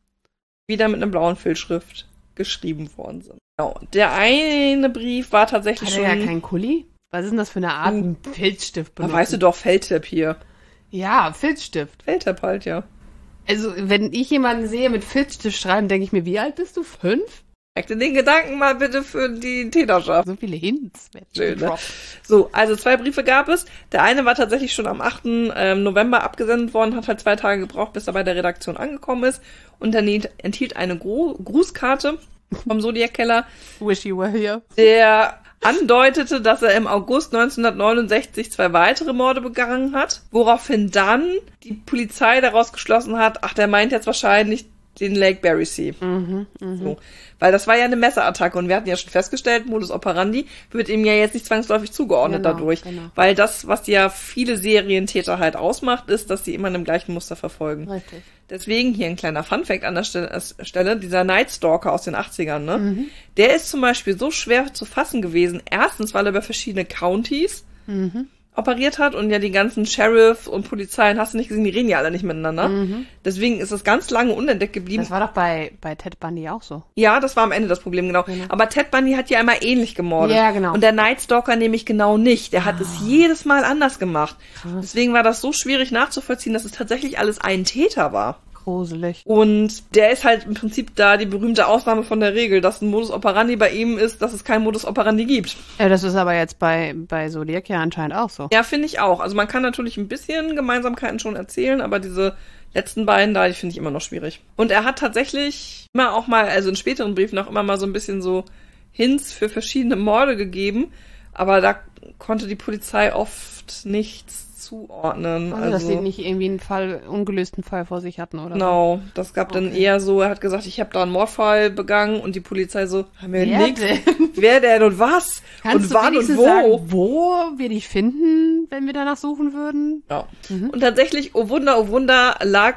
Wieder mit einem blauen Filzschrift geschrieben worden sind. Genau. Der eine Brief war tatsächlich Hat schon... er ja kein Kuli? Was ist denn das für eine Art, einen Filzstift Da benutzen? weißt du doch, Feldtipp hier. Ja, Filzstift. Feldtipp halt, ja. Also, wenn ich jemanden sehe mit Filzstift schreiben, denke ich mir, wie alt bist du? 5? Merkte den Gedanken mal bitte für die Täterschaft. So viele Hints. Schön, ne? So, also 2 Briefe gab es. Der eine war tatsächlich schon am 8. November abgesendet worden, hat halt 2 Tage gebraucht, bis er bei der Redaktion angekommen ist. Und dann enthielt eine Grußkarte vom Zodiac-Keller, Wish you were here. der andeutete, dass er im August 1969 2 weitere Morde begangen hat, woraufhin dann die Polizei daraus geschlossen hat, ach, der meint jetzt wahrscheinlich den Lake Berry-See. So. Weil das war ja eine Messerattacke und wir hatten ja schon festgestellt, Modus operandi wird ihm ja jetzt nicht zwangsläufig zugeordnet dadurch. Genau. Weil das, was ja viele Serientäter halt ausmacht, ist, dass sie immer in dem gleichen Muster verfolgen. Richtig. Deswegen hier ein kleiner Funfact an der Stelle, dieser Night Stalker aus den 80ern, ne? Der ist zum Beispiel so schwer zu fassen gewesen. Erstens, weil er über verschiedene Counties operiert hat und ja die ganzen Sheriff und Polizeien, hast du nicht gesehen, die reden ja alle nicht miteinander. Deswegen ist es ganz lange unentdeckt geblieben. Das war doch bei Ted Bundy auch so. Ja, das war am Ende das Problem, genau. Aber Ted Bundy hat ja immer ähnlich gemordet. Ja, genau. Und der Night Stalker nämlich genau nicht. Der hat es jedes Mal anders gemacht. Krass. Deswegen war das so schwierig nachzuvollziehen, dass es tatsächlich alles ein Täter war. Gruselig. Und der ist halt im Prinzip da die berühmte Ausnahme von der Regel, dass ein Modus operandi bei ihm ist, dass es keinen Modus operandi gibt. Ja, das ist aber jetzt bei Zodiac ja anscheinend auch so. Ja, finde ich auch. Also man kann natürlich ein bisschen Gemeinsamkeiten schon erzählen, aber diese letzten beiden da, die finde ich immer noch schwierig. Und er hat tatsächlich immer auch mal, also in späteren Briefen auch immer mal so ein bisschen so Hints für verschiedene Morde gegeben, aber da konnte die Polizei oft nichts zuordnen. Also, dass sie nicht irgendwie einen ungelösten Fall vor sich hatten, oder? Genau, das gab dann eher so, er hat gesagt, ich habe da einen Mordfall begangen und die Polizei so, haben wir nichts. Wer denn und was? Kannst und wann und wo? Sagen, wo wir dich finden, wenn wir danach suchen würden? Ja. Und tatsächlich, oh Wunder, lag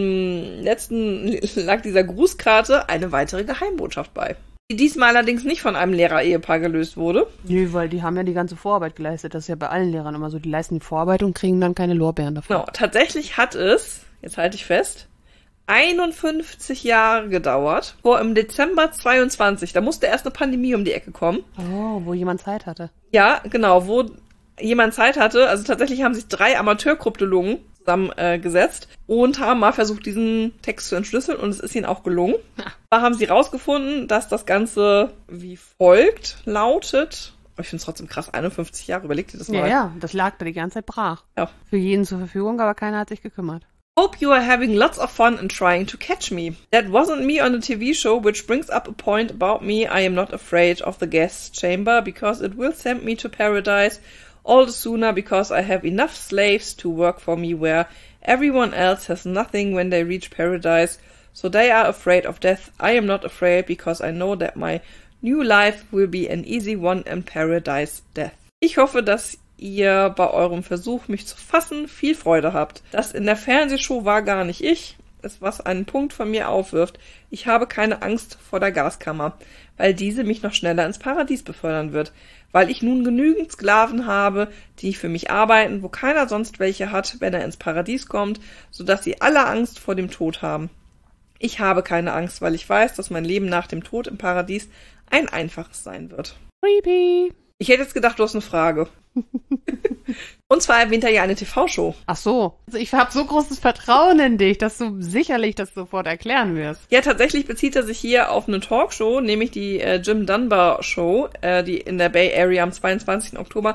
dieser Grußkarte eine weitere Geheimbotschaft bei. Die diesmal allerdings nicht von einem Lehrer-Ehepaar gelöst wurde. Nö, weil die haben ja die ganze Vorarbeit geleistet. Das ist ja bei allen Lehrern immer so. Die leisten die Vorarbeit und kriegen dann keine Lorbeeren dafür. Genau, tatsächlich hat es, jetzt halte ich fest, 51 Jahre gedauert, vor im Dezember 22, da musste erst eine Pandemie um die Ecke kommen. Oh, wo jemand Zeit hatte. Ja, genau, wo jemand Zeit hatte. Also tatsächlich haben sich 3 Amateurkryptologen zusammengesetzt und haben mal versucht, diesen Text zu entschlüsseln und es ist ihnen auch gelungen. Da haben sie rausgefunden, dass das Ganze wie folgt lautet. Aber ich finde es trotzdem krass, 51 Jahre, überleg dir das mal. Ja, das lag da die ganze Zeit brach. Ja. Für jeden zur Verfügung, aber keiner hat sich gekümmert. Hope you are having lots of fun in trying to catch me. That wasn't me on the TV show, which brings up a point about me. I am not afraid of the gas chamber, because it will send me to paradise all the sooner, because I have enough slaves to work for me where everyone else has nothing when they reach paradise. So they are afraid of death. I am not afraid, because I know that my new life will be an easy one in paradise death. Ich hoffe, dass ihr bei eurem Versuch, mich zu fassen, viel Freude habt. Das in der Fernsehshow war gar nicht ich, es was einen Punkt von mir aufwirft. Ich habe keine Angst vor der Gaskammer, weil diese mich noch schneller ins Paradies befördern wird. Weil ich nun genügend Sklaven habe, die für mich arbeiten, wo keiner sonst welche hat, wenn er ins Paradies kommt, sodass sie alle Angst vor dem Tod haben. Ich habe keine Angst, weil ich weiß, dass mein Leben nach dem Tod im Paradies ein einfaches sein wird. Creepy. Ich hätte jetzt gedacht, du hast eine Frage. Und zwar erwähnt er ja eine TV-Show. Ach so. Also ich habe so großes Vertrauen in dich, dass du sicherlich das sofort erklären wirst. Ja, tatsächlich bezieht er sich hier auf eine Talkshow, nämlich die Jim Dunbar Show, die in der Bay Area am 22. Oktober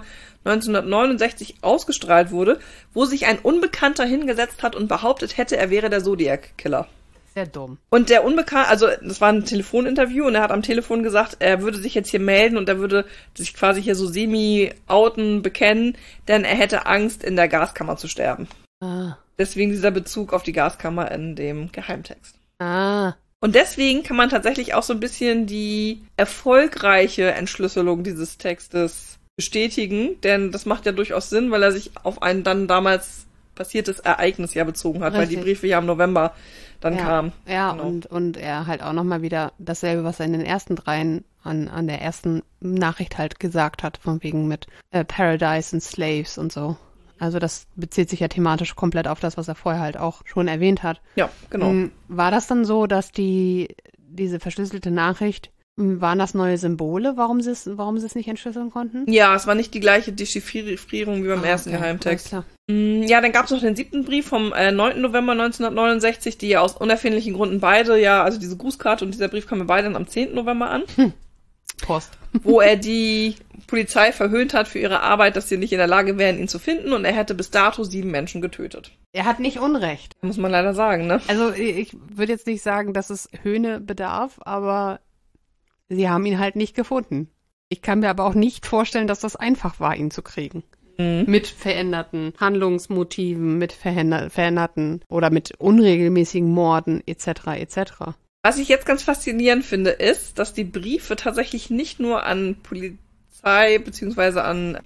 1969 ausgestrahlt wurde, wo sich ein Unbekannter hingesetzt hat und behauptet hätte, er wäre der Zodiac-Killer. Sehr dumm. Und der Unbekannte, also das war ein Telefoninterview und er hat am Telefon gesagt, er würde sich jetzt hier melden und er würde sich quasi hier so semi-outen, bekennen, denn er hätte Angst, in der Gaskammer zu sterben. Ah. Deswegen dieser Bezug auf die Gaskammer in dem Geheimtext. Ah. Und deswegen kann man tatsächlich auch so ein bisschen die erfolgreiche Entschlüsselung dieses Textes bestätigen, denn das macht ja durchaus Sinn, weil er sich auf ein dann damals passiertes Ereignis ja bezogen hat, Richtig. weil die Briefe ja im November dann kamen. Ja, Genau. und er halt auch nochmal wieder dasselbe, was er in den ersten dreien an der ersten Nachricht halt gesagt hat, von wegen mit Paradise and Slaves und so. Also das bezieht sich ja thematisch komplett auf das, was er vorher halt auch schon erwähnt hat. Ja, genau. War das dann so, dass diese verschlüsselte Nachricht, waren das neue Symbole, warum sie es nicht entschlüsseln konnten? Ja, es war nicht die gleiche Dechiffrierung wie beim ersten Okay, Geheimtext. alles klar. Ja, dann gab es noch den 7. Brief vom 9. November 1969, die ja aus unerfindlichen Gründen beide, ja, also diese Grußkarte und dieser Brief kamen beide dann am 10. November an, Post. wo er die Polizei verhöhnt hat für ihre Arbeit, dass sie nicht in der Lage wären, ihn zu finden, und er hätte bis dato 7 Menschen getötet. Er hat nicht Unrecht. Muss man leider sagen, ne? Also ich würde jetzt nicht sagen, dass es Höhne bedarf, aber sie haben ihn halt nicht gefunden. Ich kann mir aber auch nicht vorstellen, dass das einfach war, ihn zu kriegen. Mit veränderten Handlungsmotiven, mit veränderten oder mit unregelmäßigen Morden etc. etc. Was ich jetzt ganz faszinierend finde, ist, dass die Briefe tatsächlich nicht nur an Polizei bzw. an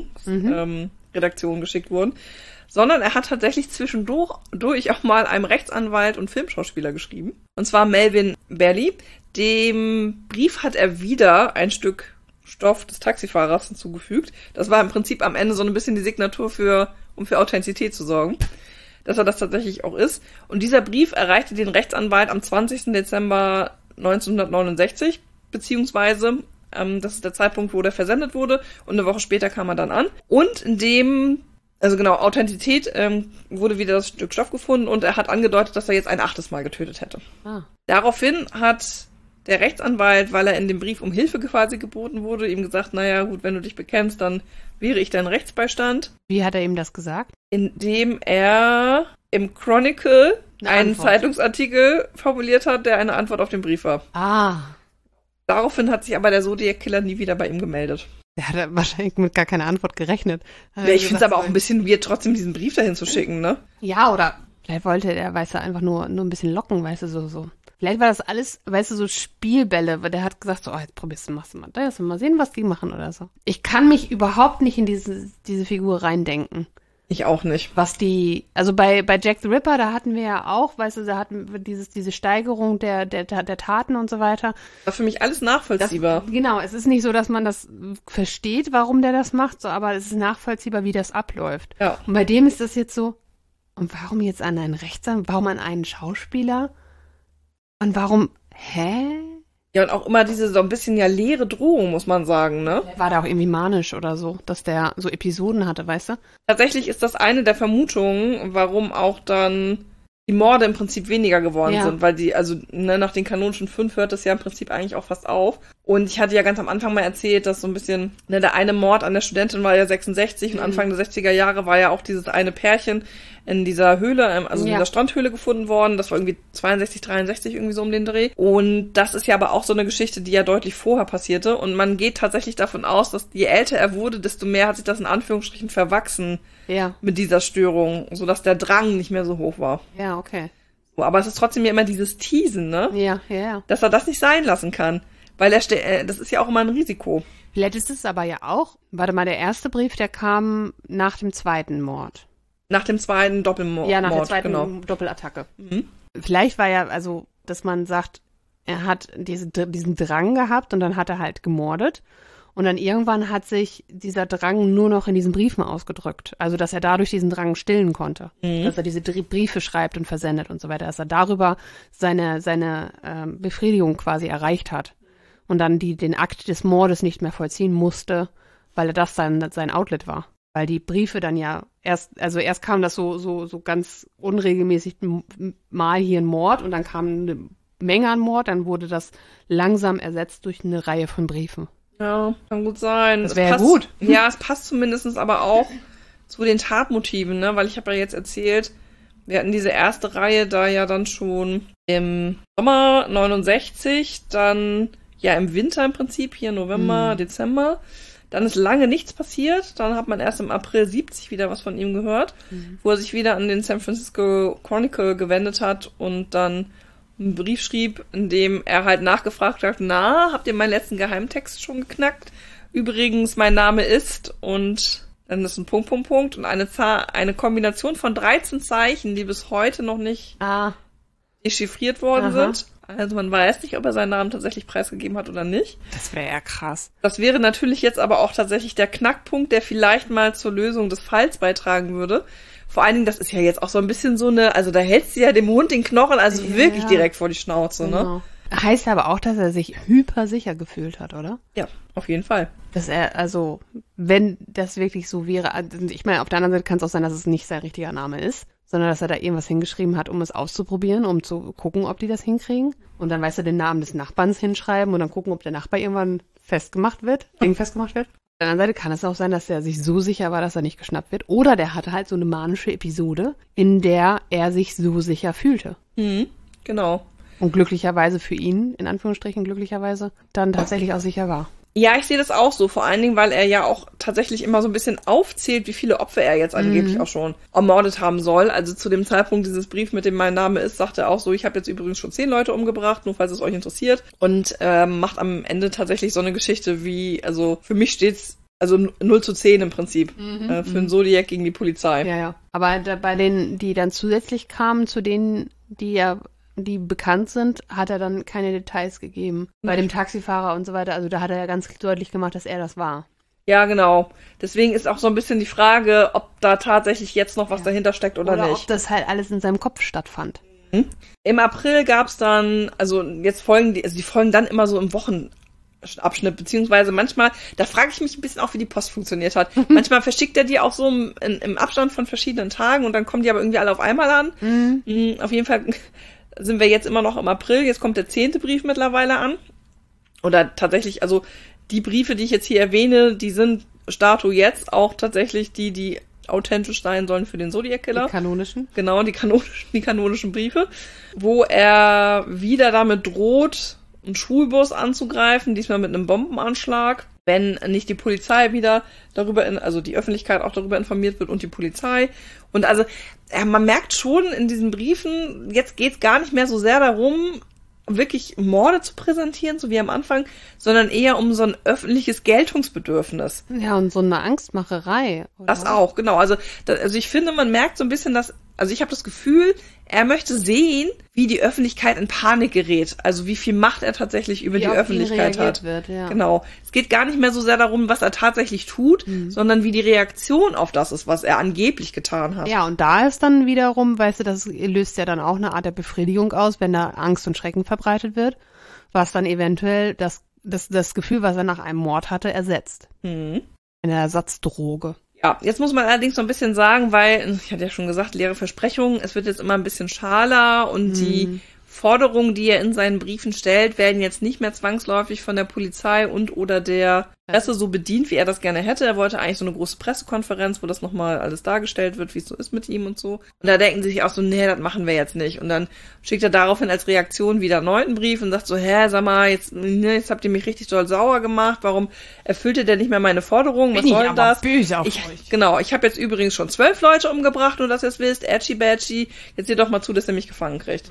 Zeitungsredaktionen geschickt wurden, sondern er hat tatsächlich zwischendurch auch mal einem Rechtsanwalt und Filmschauspieler geschrieben. Und zwar Melvin Belli. Dem Brief hat er wieder ein Stück Stoff des Taxifahrers hinzugefügt. Das war im Prinzip am Ende so ein bisschen die Signatur um für Authentizität zu sorgen, dass er das tatsächlich auch ist. Und dieser Brief erreichte den Rechtsanwalt am 20. Dezember 1969, beziehungsweise das ist der Zeitpunkt, wo der versendet wurde, und eine Woche später kam er dann an. Und in dem, also genau, Authentizität, wurde wieder das Stück Stoff gefunden und er hat angedeutet, dass er jetzt ein 8. Mal getötet hätte. Ah. Daraufhin hat der Rechtsanwalt, weil er in dem Brief um Hilfe quasi geboten wurde, ihm gesagt, naja, gut, wenn du dich bekennst, dann wäre ich dein Rechtsbeistand. Wie hat er ihm das gesagt? Indem er im Chronicle einen Antwort. Zeitungsartikel formuliert hat, der eine Antwort auf den Brief war. Ah, Daraufhin hat sich aber der Zodiac-Killer nie wieder bei ihm gemeldet. der hat wahrscheinlich mit gar keiner Antwort gerechnet. Ja, ich finde es aber auch ein bisschen weird, trotzdem diesen Brief dahin zu schicken, ne? Ja, oder vielleicht wollte der, weißt du, einfach nur ein bisschen locken, weißt du, so. Vielleicht war das alles, weißt du, so Spielbälle, weil der hat gesagt so, jetzt probierst du, machst du mal das, mal sehen, was die machen oder so. Ich kann mich überhaupt nicht in diese Figur reindenken. Ich auch nicht. Was also bei Jack the Ripper, da hatten wir ja auch, weißt du, da hatten wir diese Steigerung der Taten und so weiter. War für mich alles nachvollziehbar. Genau, es ist nicht so, dass man das versteht, warum der das macht, so, aber es ist nachvollziehbar, wie das abläuft. Ja. Und bei dem ist das jetzt so, und warum jetzt an einen Rechtsanwalt, warum an einen Schauspieler? Und warum, Ja, und auch immer diese so ein bisschen ja leere Drohung, muss man sagen, ne? War der auch irgendwie manisch oder so, dass der so Episoden hatte, weißt du? Tatsächlich ist das eine der Vermutungen, warum auch dann die Morde im Prinzip weniger geworden sind, weil die, also nach den kanonischen 5 hört das ja im Prinzip eigentlich auch fast auf. Und ich hatte ja ganz am Anfang mal erzählt, dass so ein bisschen, der eine Mord an der Studentin war ja 66 und Anfang der 60er Jahre war ja auch dieses eine Pärchen in dieser Höhle, also in dieser Strandhöhle gefunden worden. Das war irgendwie 62, 63 irgendwie so um den Dreh. Und das ist ja aber auch so eine Geschichte, die ja deutlich vorher passierte. Und man geht tatsächlich davon aus, dass je älter er wurde, desto mehr hat sich das in Anführungsstrichen verwachsen mit dieser Störung, sodass der Drang nicht mehr so hoch war. Ja, okay. Aber es ist trotzdem ja immer dieses Teasen, ne? Ja. Dass er das nicht sein lassen kann. Weil das ist ja auch immer ein Risiko. Vielleicht ist es aber ja auch, warte mal, der erste Brief, der kam nach dem zweiten Mord. Nach dem zweiten Doppelmord. Ja, nach der zweiten genau. Doppelattacke. Mhm. Vielleicht war ja, also, dass man sagt, er hat diesen Drang gehabt und dann hat er halt gemordet. Und dann irgendwann hat sich dieser Drang nur noch in diesen Briefen ausgedrückt. Also, dass er dadurch diesen Drang stillen konnte. Dass er diese Briefe schreibt und versendet und so weiter. Dass er darüber seine Befriedigung quasi erreicht hat. und dann den Akt des Mordes nicht mehr vollziehen musste, weil das sein Outlet war. Weil die Briefe dann ja erst kam das so ganz unregelmäßig mal hier ein Mord und dann kam eine Menge an Mord, dann wurde das langsam ersetzt durch eine Reihe von Briefen. Ja, kann gut sein. Das wäre ja gut. Ja, es passt zumindest aber auch zu den Tatmotiven, ne? Weil ich habe ja jetzt erzählt, wir hatten diese erste Reihe da ja dann schon im Sommer 69, dann ja im Winter im Prinzip, hier November, Dezember. Dann ist lange nichts passiert. Dann hat man erst im April 70 wieder was von ihm gehört, wo er sich wieder an den San Francisco Chronicle gewendet hat und dann einen Brief schrieb, in dem er halt nachgefragt hat, habt ihr meinen letzten Geheimtext schon geknackt? Übrigens, mein Name ist und dann ist ein Punkt und eine Kombination von 13 Zeichen, die bis heute noch nicht dechiffriert worden sind. Also man weiß nicht, ob er seinen Namen tatsächlich preisgegeben hat oder nicht. Das wäre ja krass. Das wäre natürlich jetzt aber auch tatsächlich der Knackpunkt, der vielleicht mal zur Lösung des Falls beitragen würde. Vor allen Dingen, das ist ja jetzt auch so ein bisschen so also da hältst du ja dem Hund den Knochen, also wirklich direkt vor die Schnauze, genau. Ne? Heißt ja aber auch, dass er sich hypersicher gefühlt hat, oder? Ja, auf jeden Fall. Dass er, wenn das wirklich so wäre, ich meine, auf der anderen Seite kann es auch sein, dass es nicht sein richtiger Name ist, sondern dass er da irgendwas hingeschrieben hat, um es auszuprobieren, um zu gucken, ob die das hinkriegen. Und dann weiß er den Namen des Nachbarns hinschreiben und dann gucken, ob der Nachbar irgendwann festgemacht wird. Auf der anderen Seite kann es auch sein, dass er sich so sicher war, dass er nicht geschnappt wird. Oder der hatte halt so eine manische Episode, in der er sich so sicher fühlte. Genau. Und glücklicherweise für ihn, in Anführungsstrichen glücklicherweise, dann tatsächlich auch sicher war. Ja, ich sehe das auch so, vor allen Dingen, weil er ja auch tatsächlich immer so ein bisschen aufzählt, wie viele Opfer er jetzt angeblich auch schon ermordet haben soll. Also zu dem Zeitpunkt dieses Brief, mit dem mein Name ist, sagt er auch so, ich habe jetzt übrigens schon 10 Leute umgebracht, nur falls es euch interessiert. Und macht am Ende tatsächlich so eine Geschichte wie, also für mich steht's 0:10 im Prinzip für den Zodiac gegen die Polizei. Ja. Aber bei denen, die dann zusätzlich kamen, zu denen, die bekannt sind, hat er dann keine Details gegeben. Bei dem Taxifahrer und so weiter, also da hat er ja ganz deutlich gemacht, dass er das war. Ja, genau. Deswegen ist auch so ein bisschen die Frage, ob da tatsächlich jetzt noch was dahinter steckt oder nicht. Oder ob das halt alles in seinem Kopf stattfand. Im April gab's dann, jetzt folgen die folgen dann immer so im Wochenabschnitt, beziehungsweise manchmal, da frage ich mich ein bisschen auch, wie die Post funktioniert hat. Manchmal verschickt er die auch so im Abstand von verschiedenen Tagen und dann kommen die aber irgendwie alle auf einmal an. Auf jeden Fall sind wir jetzt immer noch im April, jetzt kommt der 10. Brief mittlerweile an. Oder tatsächlich, die Briefe, die ich jetzt hier erwähne, die sind Stato jetzt auch tatsächlich die authentisch sein sollen für den Zodiac Killer. Die kanonischen? Genau, die kanonischen Briefe, wo er wieder damit droht, einen Schulbus anzugreifen, diesmal mit einem Bombenanschlag, wenn nicht die Polizei wieder die Öffentlichkeit auch darüber informiert wird und die Polizei. Und man merkt schon in diesen Briefen, jetzt geht's gar nicht mehr so sehr darum, wirklich Morde zu präsentieren, so wie am Anfang, sondern eher um so ein öffentliches Geltungsbedürfnis. Ja, und so eine Angstmacherei. Oder? Das auch, genau. Also ich finde, man merkt so ein bisschen, ich habe das Gefühl, er möchte sehen, wie die Öffentlichkeit in Panik gerät. Also wie viel Macht er tatsächlich über die Öffentlichkeit hat. Ja. Genau. Es geht gar nicht mehr so sehr darum, was er tatsächlich tut, sondern wie die Reaktion auf das ist, was er angeblich getan hat. Ja, und da ist dann wiederum, weißt du, das löst ja dann auch eine Art der Befriedigung aus, wenn da Angst und Schrecken verbreitet wird, was dann eventuell das Gefühl, was er nach einem Mord hatte, ersetzt. Eine Ersatzdroge. Ja, jetzt muss man allerdings so ein bisschen sagen, weil, ich hatte ja schon gesagt, leere Versprechungen, es wird jetzt immer ein bisschen schaler und die Forderungen, die er in seinen Briefen stellt, werden jetzt nicht mehr zwangsläufig von der Polizei und oder der Presse so bedient, wie er das gerne hätte. Er wollte eigentlich so eine große Pressekonferenz, wo das nochmal alles dargestellt wird, wie es so ist mit ihm und so. Und da denken sie sich auch so, nee, das machen wir jetzt nicht. Und dann schickt er daraufhin als Reaktion wieder einen neuen Brief und sagt so, sag mal, jetzt habt ihr mich richtig doll sauer gemacht. Warum erfüllt ihr denn nicht mehr meine Forderungen? Was soll das? Böse auf euch. Genau, ich habe jetzt übrigens schon 12 Leute umgebracht, nur dass ihr es wisst. Edgy Badgy. Jetzt seht doch mal zu, dass ihr mich gefangen kriegt.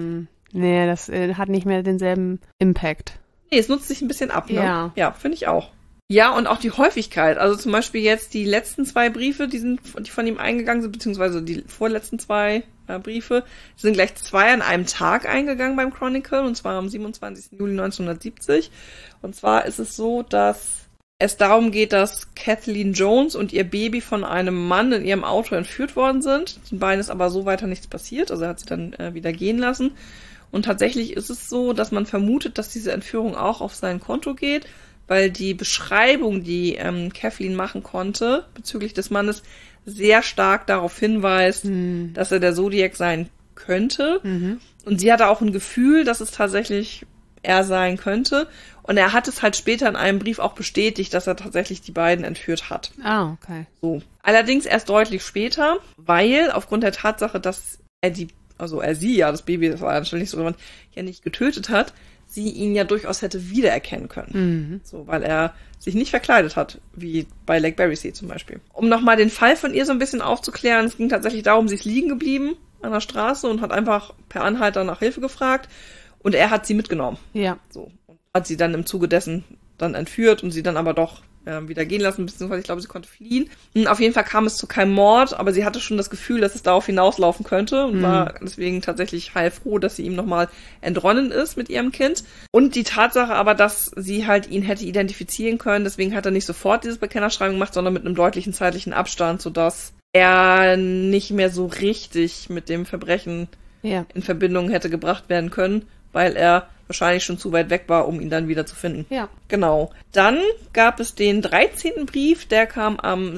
Nee, das hat nicht mehr denselben Impact. Nee, es nutzt sich ein bisschen ab, ne? Ja. Ja, finde ich auch. Ja, und auch die Häufigkeit. Also zum Beispiel jetzt die letzten 2 Briefe, die von ihm eingegangen sind, beziehungsweise die vorletzten 2 Briefe, sind gleich 2 an einem Tag eingegangen beim Chronicle, und zwar am 27. Juli 1970. Und zwar ist es so, dass es darum geht, dass Kathleen Jones und ihr Baby von einem Mann in ihrem Auto entführt worden sind. Den beiden ist aber so weiter nichts passiert, also er hat sie dann wieder gehen lassen. Und tatsächlich ist es so, dass man vermutet, dass diese Entführung auch auf sein Konto geht, weil die Beschreibung, die Kathleen machen konnte bezüglich des Mannes, sehr stark darauf hinweist, dass er der Zodiac sein könnte. Und sie hatte auch ein Gefühl, dass es tatsächlich er sein könnte. Und er hat es halt später in einem Brief auch bestätigt, dass er tatsächlich die beiden entführt hat. Ah, okay. So. Allerdings erst deutlich später, weil aufgrund der Tatsache, dass er sie ja, das Baby, das war anscheinend nicht so relevant, ja nicht getötet hat, sie ihn ja durchaus hätte wiedererkennen können. So, weil er sich nicht verkleidet hat, wie bei Lake Berrysea zum Beispiel. Um nochmal den Fall von ihr so ein bisschen aufzuklären, es ging tatsächlich darum, sie ist liegen geblieben an der Straße und hat einfach per Anhalter nach Hilfe gefragt und er hat sie mitgenommen. Ja. So. Und hat sie dann im Zuge dessen dann entführt und sie dann aber doch wieder gehen lassen, beziehungsweise ich glaube, sie konnte fliehen. Und auf jeden Fall kam es zu keinem Mord, aber sie hatte schon das Gefühl, dass es darauf hinauslaufen könnte und war deswegen tatsächlich heilfroh, dass sie ihm nochmal entronnen ist mit ihrem Kind. Und die Tatsache aber, dass sie halt ihn hätte identifizieren können, deswegen hat er nicht sofort dieses Bekennerschreiben gemacht, sondern mit einem deutlichen zeitlichen Abstand, sodass er nicht mehr so richtig mit dem Verbrechen in Verbindung hätte gebracht werden können, weil er wahrscheinlich schon zu weit weg war, um ihn dann wieder zu finden. Ja. Genau. Dann gab es den 13. Brief, der kam am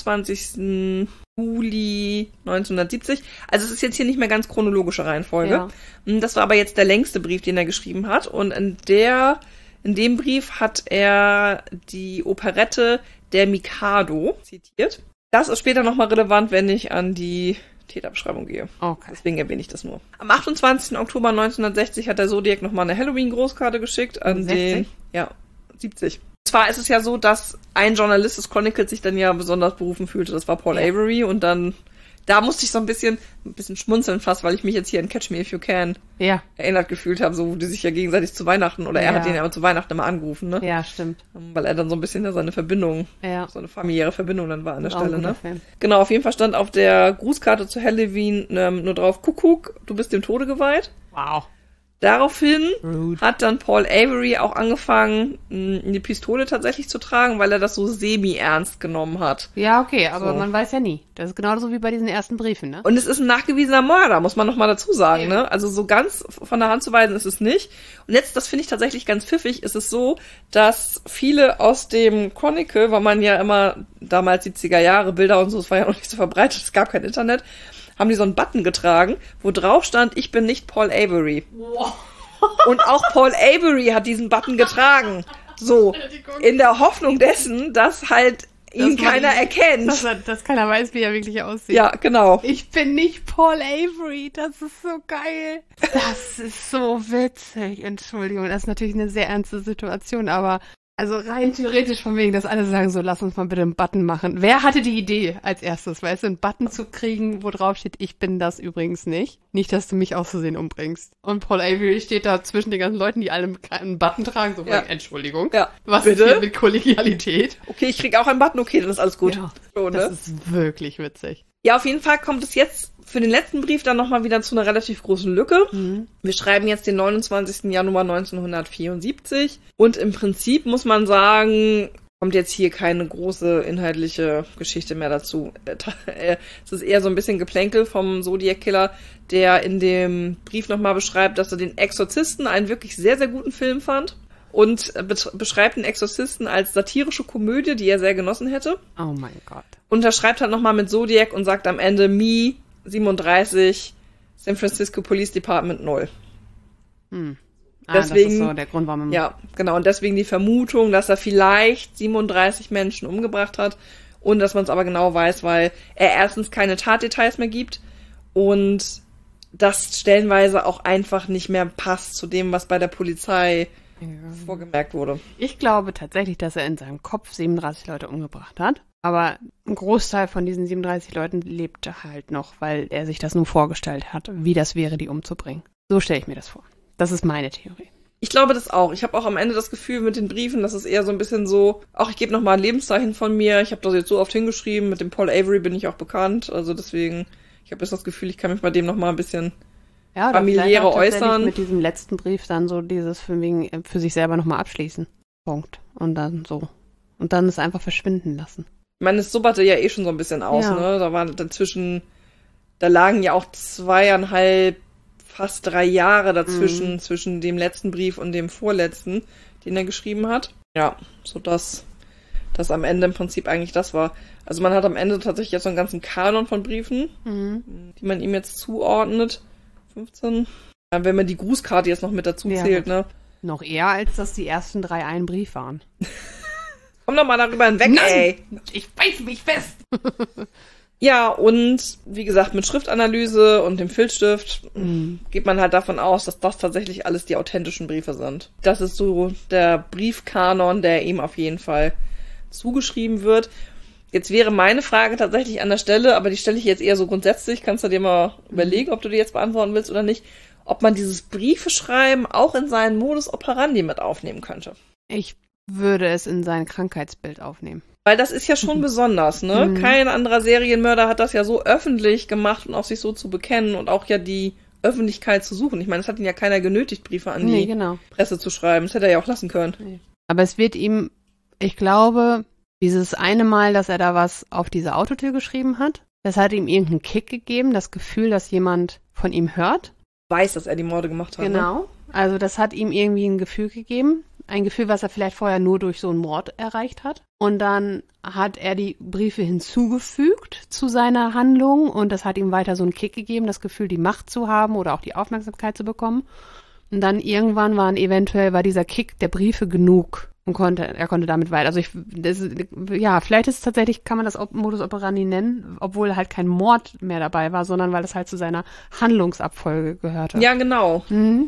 26. Juli 1970. Also es ist jetzt hier nicht mehr ganz chronologische Reihenfolge. Ja. Das war aber jetzt der längste Brief, den er geschrieben hat. Und in dem Brief hat er die Operette Der Mikado zitiert. Das ist später nochmal relevant, wenn ich an die Täterbeschreibung gehe. Okay. Deswegen erwähne ich das nur. Am 28. Oktober 1960 hat der Zodiac nochmal eine Halloween-Großkarte geschickt an 60? 70. Zwar ist es ja so, dass ein Journalist des Chronicles sich dann ja besonders berufen fühlte. Das war Paul Avery und dann, da musste ich so ein bisschen schmunzeln fast, weil ich mich jetzt hier in Catch Me If You Can erinnert gefühlt habe, so, wo die sich ja gegenseitig zu Weihnachten, oder er hat den ja zu Weihnachten immer angerufen, ne? Ja, stimmt. Weil er dann so ein bisschen seine Verbindung, so eine familiäre Verbindung dann war an der Stelle, ne? Film. Genau, auf jeden Fall stand auf der Grußkarte zu Halloween nur drauf, Kuckuck, du bist dem Tode geweiht. Wow. Daraufhin Rude. hat dann Paul Avery auch angefangen, eine Pistole tatsächlich zu tragen, weil er das so semi-ernst genommen hat. Ja, okay, aber man weiß ja nie. Das ist genauso wie bei diesen ersten Briefen, ne? Und es ist ein nachgewiesener Mörder, muss man noch mal dazu sagen, ne? Also so ganz von der Hand zu weisen ist es nicht. Und jetzt, das finde ich tatsächlich ganz pfiffig, ist es so, dass viele aus dem Chronicle, weil man ja immer damals 70er Jahre Bilder und so, es war ja noch nicht so verbreitet, es gab kein Internet, haben die so einen Button getragen, wo drauf stand, ich bin nicht Paul Avery. Wow. Und auch Paul Avery hat diesen Button getragen. So, in der Hoffnung dessen, dass halt ihn keiner erkennt. Dass keiner weiß, wie er wirklich aussieht. Ja, genau. Ich bin nicht Paul Avery, das ist so geil. Das ist so witzig. Entschuldigung, das ist natürlich eine sehr ernste Situation, aber also rein theoretisch von wegen, dass alle sagen so, lass uns mal bitte einen Button machen. Wer hatte die Idee als erstes, weißt du, einen Button zu kriegen, wo drauf steht, ich bin das übrigens nicht. Nicht, dass du mich aus Versehen umbringst. Und Paul Avery steht da zwischen den ganzen Leuten, die alle einen Button tragen, so Entschuldigung. Ja. Was bitte? ist hier mit Kollegialität? Okay, ich krieg auch einen Button, okay, dann ist alles gut. Ja, so, ne? das ist wirklich witzig. Ja, auf jeden Fall kommt es jetzt für den letzten Brief dann nochmal wieder zu einer relativ großen Lücke. Wir schreiben jetzt den 29. Januar 1974 und im Prinzip muss man sagen, kommt jetzt hier keine große inhaltliche Geschichte mehr dazu. Es ist eher so ein bisschen Geplänkel vom Zodiac Killer, der in dem Brief nochmal beschreibt, dass er den Exorzisten einen wirklich sehr, sehr guten Film fand und beschreibt den Exorzisten als satirische Komödie, die er sehr genossen hätte. Oh mein Gott. Unterschreibt halt nochmal mit Zodiac und sagt am Ende Me 37 San Francisco Police Department 0. Deswegen, das ist so der Grund, warum. Ja, genau. Und deswegen die Vermutung, dass er vielleicht 37 Menschen umgebracht hat und dass man es aber genau weiß, weil er erstens keine Tatdetails mehr gibt und das stellenweise auch einfach nicht mehr passt zu dem, was bei der Polizei vorgemerkt wurde. Ich glaube tatsächlich, dass er in seinem Kopf 37 Leute umgebracht hat. Aber ein Großteil von diesen 37 Leuten lebte halt noch, weil er sich das nur vorgestellt hat, wie das wäre, die umzubringen. So stelle ich mir das vor. Das ist meine Theorie. Ich glaube das auch. Ich habe auch am Ende das Gefühl mit den Briefen, dass es eher so ein bisschen so, ich gebe nochmal ein Lebenszeichen von mir. Ich habe das jetzt so oft hingeschrieben. Mit dem Paul Avery bin ich auch bekannt. Also deswegen, ich habe jetzt das Gefühl, ich kann mich bei dem nochmal ein bisschen familiäre äußern. Mit diesem letzten Brief dann so dieses für sich selber nochmal abschließen. Punkt. Und dann so. Und dann es einfach verschwinden lassen. Ich meine, es subberte ja eh schon so ein bisschen aus, ne? Da waren dazwischen, da lagen ja auch 2,5, fast 3 Jahre dazwischen, zwischen dem letzten Brief und dem vorletzten, den er geschrieben hat. Ja, sodass das am Ende im Prinzip eigentlich das war. Also man hat am Ende tatsächlich jetzt so einen ganzen Kanon von Briefen, die man ihm jetzt zuordnet. 15. Ja, wenn man die Grußkarte jetzt noch mit dazu zählt, ne? Noch eher, als dass die ersten 3 einen Brief waren. Komm doch mal darüber hinweg, ey! Ich beiß mich fest! Ja, und wie gesagt, mit Schriftanalyse und dem Filzstift geht man halt davon aus, dass das tatsächlich alles die authentischen Briefe sind. Das ist so der Briefkanon, der ihm auf jeden Fall zugeschrieben wird. Jetzt wäre meine Frage tatsächlich an der Stelle, aber die stelle ich jetzt eher so grundsätzlich, kannst du dir mal überlegen, ob du die jetzt beantworten willst oder nicht, ob man dieses Briefeschreiben auch in seinen Modus operandi mit aufnehmen könnte. Ich würde es in sein Krankheitsbild aufnehmen. Weil das ist ja schon besonders, ne? Kein anderer Serienmörder hat das ja so öffentlich gemacht und auch sich so zu bekennen und auch ja die Öffentlichkeit zu suchen. Ich meine, es hat ihn ja keiner genötigt, Briefe an die Presse zu schreiben. Das hätte er ja auch lassen können. Nee. Aber es wird ihm, ich glaube, dieses eine Mal, dass er da was auf diese Autotür geschrieben hat, das hat ihm irgendeinen Kick gegeben, das Gefühl, dass jemand von ihm hört. Weiß, dass er die Morde gemacht hat. Genau. Ne? Also das hat ihm irgendwie ein Gefühl gegeben. Ein Gefühl, was er vielleicht vorher nur durch so einen Mord erreicht hat. Und dann hat er die Briefe hinzugefügt zu seiner Handlung und das hat ihm weiter so einen Kick gegeben, das Gefühl, die Macht zu haben oder auch die Aufmerksamkeit zu bekommen. Und dann irgendwann war dieser Kick der Briefe genug und er konnte damit weiter. Also vielleicht ist es tatsächlich, kann man das Modus operandi nennen, obwohl halt kein Mord mehr dabei war, sondern weil es halt zu seiner Handlungsabfolge gehörte. Ja, genau.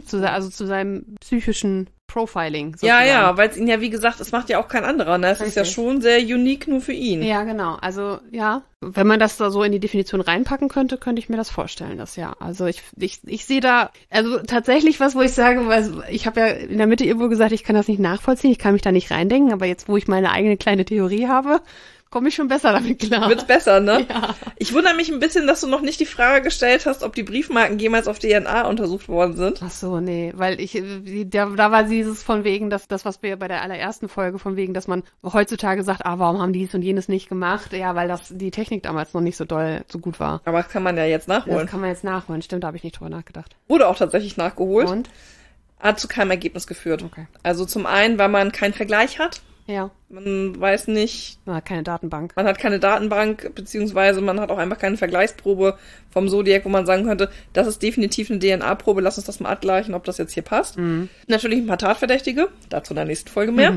Zu seinem psychischen Profiling. Sozusagen. Ja, weil es ihn ja, wie gesagt, es macht ja auch kein anderer, ne? Es ist ja schon sehr unique nur für ihn. Ja, genau. Also, ja, wenn man das da so in die Definition reinpacken könnte, könnte ich mir das vorstellen, das ja. Also ich sehe da, also tatsächlich was, wo ich sage, weil ich habe ja in der Mitte irgendwo gesagt, ich kann das nicht nachvollziehen, ich kann mich da nicht reindenken, aber jetzt, wo ich meine eigene kleine Theorie habe, komme ich schon besser damit klar. Wird's besser, ne? Ja. Ich wundere mich ein bisschen, dass du noch nicht die Frage gestellt hast, ob die Briefmarken jemals auf DNA untersucht worden sind. Ach so, nee, weil da war dieses von wegen, dass das, was wir bei der allerersten Folge von wegen, dass man heutzutage sagt, warum haben die dies und jenes nicht gemacht? Ja, weil die Technik damals noch nicht so gut war. Aber das kann man ja jetzt nachholen. Das kann man jetzt nachholen, stimmt, da habe ich nicht drüber nachgedacht. Wurde auch tatsächlich nachgeholt. Und? Hat zu keinem Ergebnis geführt. Okay. Also zum einen, weil man keinen Vergleich hat. Ja. Man weiß nicht. Man hat keine Datenbank. Man hat keine Datenbank, beziehungsweise man hat auch einfach keine Vergleichsprobe vom Zodiac, wo man sagen könnte, das ist definitiv eine DNA-Probe, lass uns das mal abgleichen, ob das jetzt hier passt. Natürlich ein paar Tatverdächtige, dazu in der nächsten Folge mehr.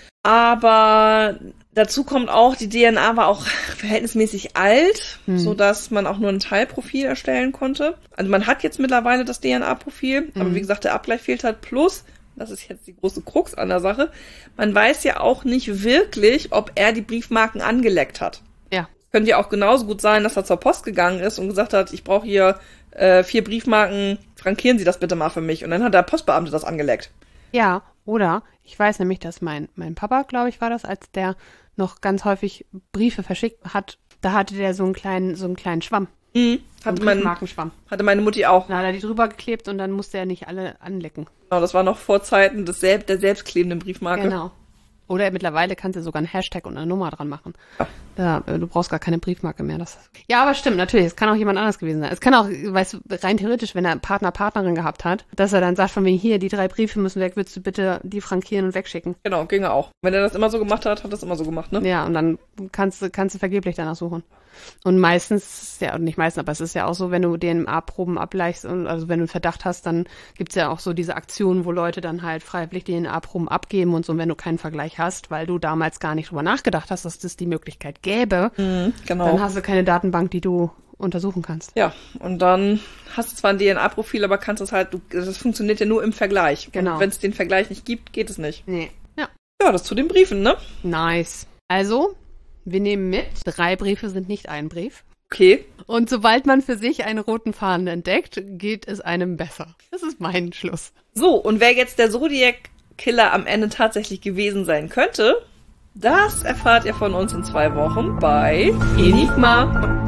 Aber dazu kommt auch, die DNA war auch verhältnismäßig alt, sodass man auch nur ein Teilprofil erstellen konnte. Also man hat jetzt mittlerweile das DNA-Profil, aber wie gesagt, der Abgleich fehlt halt plus. Das ist jetzt die große Krux an der Sache. Man weiß ja auch nicht wirklich, ob er die Briefmarken angeleckt hat. Ja. Könnte ja auch genauso gut sein, dass er zur Post gegangen ist und gesagt hat, ich brauche hier 4 Briefmarken, frankieren Sie das bitte mal für mich. Und dann hat der Postbeamte das angeleckt. Ja, oder ich weiß nämlich, dass mein Papa, glaube ich, war das, als der noch ganz häufig Briefe verschickt hat, da hatte der so einen kleinen Schwamm. Hatte meine Mutti auch. Da hat er die drüber geklebt und dann musste er nicht alle anlecken. Genau, das war noch vor Zeiten der selbstklebenden Briefmarke. Genau. Oder mittlerweile kannst du sogar einen Hashtag und eine Nummer dran machen. Ja. Du brauchst gar keine Briefmarke mehr. Ja, aber stimmt, natürlich. Es kann auch jemand anderes gewesen sein. Es kann auch, weißt du, rein theoretisch, wenn er Partnerin gehabt hat, dass er dann sagt von wegen, hier, die 3 Briefe müssen weg, würdest du bitte die frankieren und wegschicken. Genau, ginge auch. Wenn er das immer so gemacht hat, hat er das immer so gemacht, ne? Ja, und dann kannst du vergeblich danach suchen. Und meistens, ja, nicht meistens, aber es ist ja auch so, wenn du DNA-Proben abgleichst, also wenn du einen Verdacht hast, dann gibt's ja auch so diese Aktionen, wo Leute dann halt freiwillig DNA-Proben abgeben und so, und wenn du keinen Vergleich hast, weil du damals gar nicht drüber nachgedacht hast, dass das die Möglichkeit gäbe, genau. Dann hast du keine Datenbank, die du untersuchen kannst. Ja, und dann hast du zwar ein DNA-Profil, aber kannst es halt, das funktioniert ja nur im Vergleich. Genau. Und wenn es den Vergleich nicht gibt, geht es nicht. Nee. Ja. Ja, das zu den Briefen, ne? Nice. Also, wir nehmen mit, 3 Briefe sind nicht ein Brief. Okay. Und sobald man für sich einen roten Faden entdeckt, geht es einem besser. Das ist mein Schluss. So, und wer jetzt der Zodiac-Killer am Ende tatsächlich gewesen sein könnte, das erfahrt ihr von uns in 2 Wochen bei Enigma.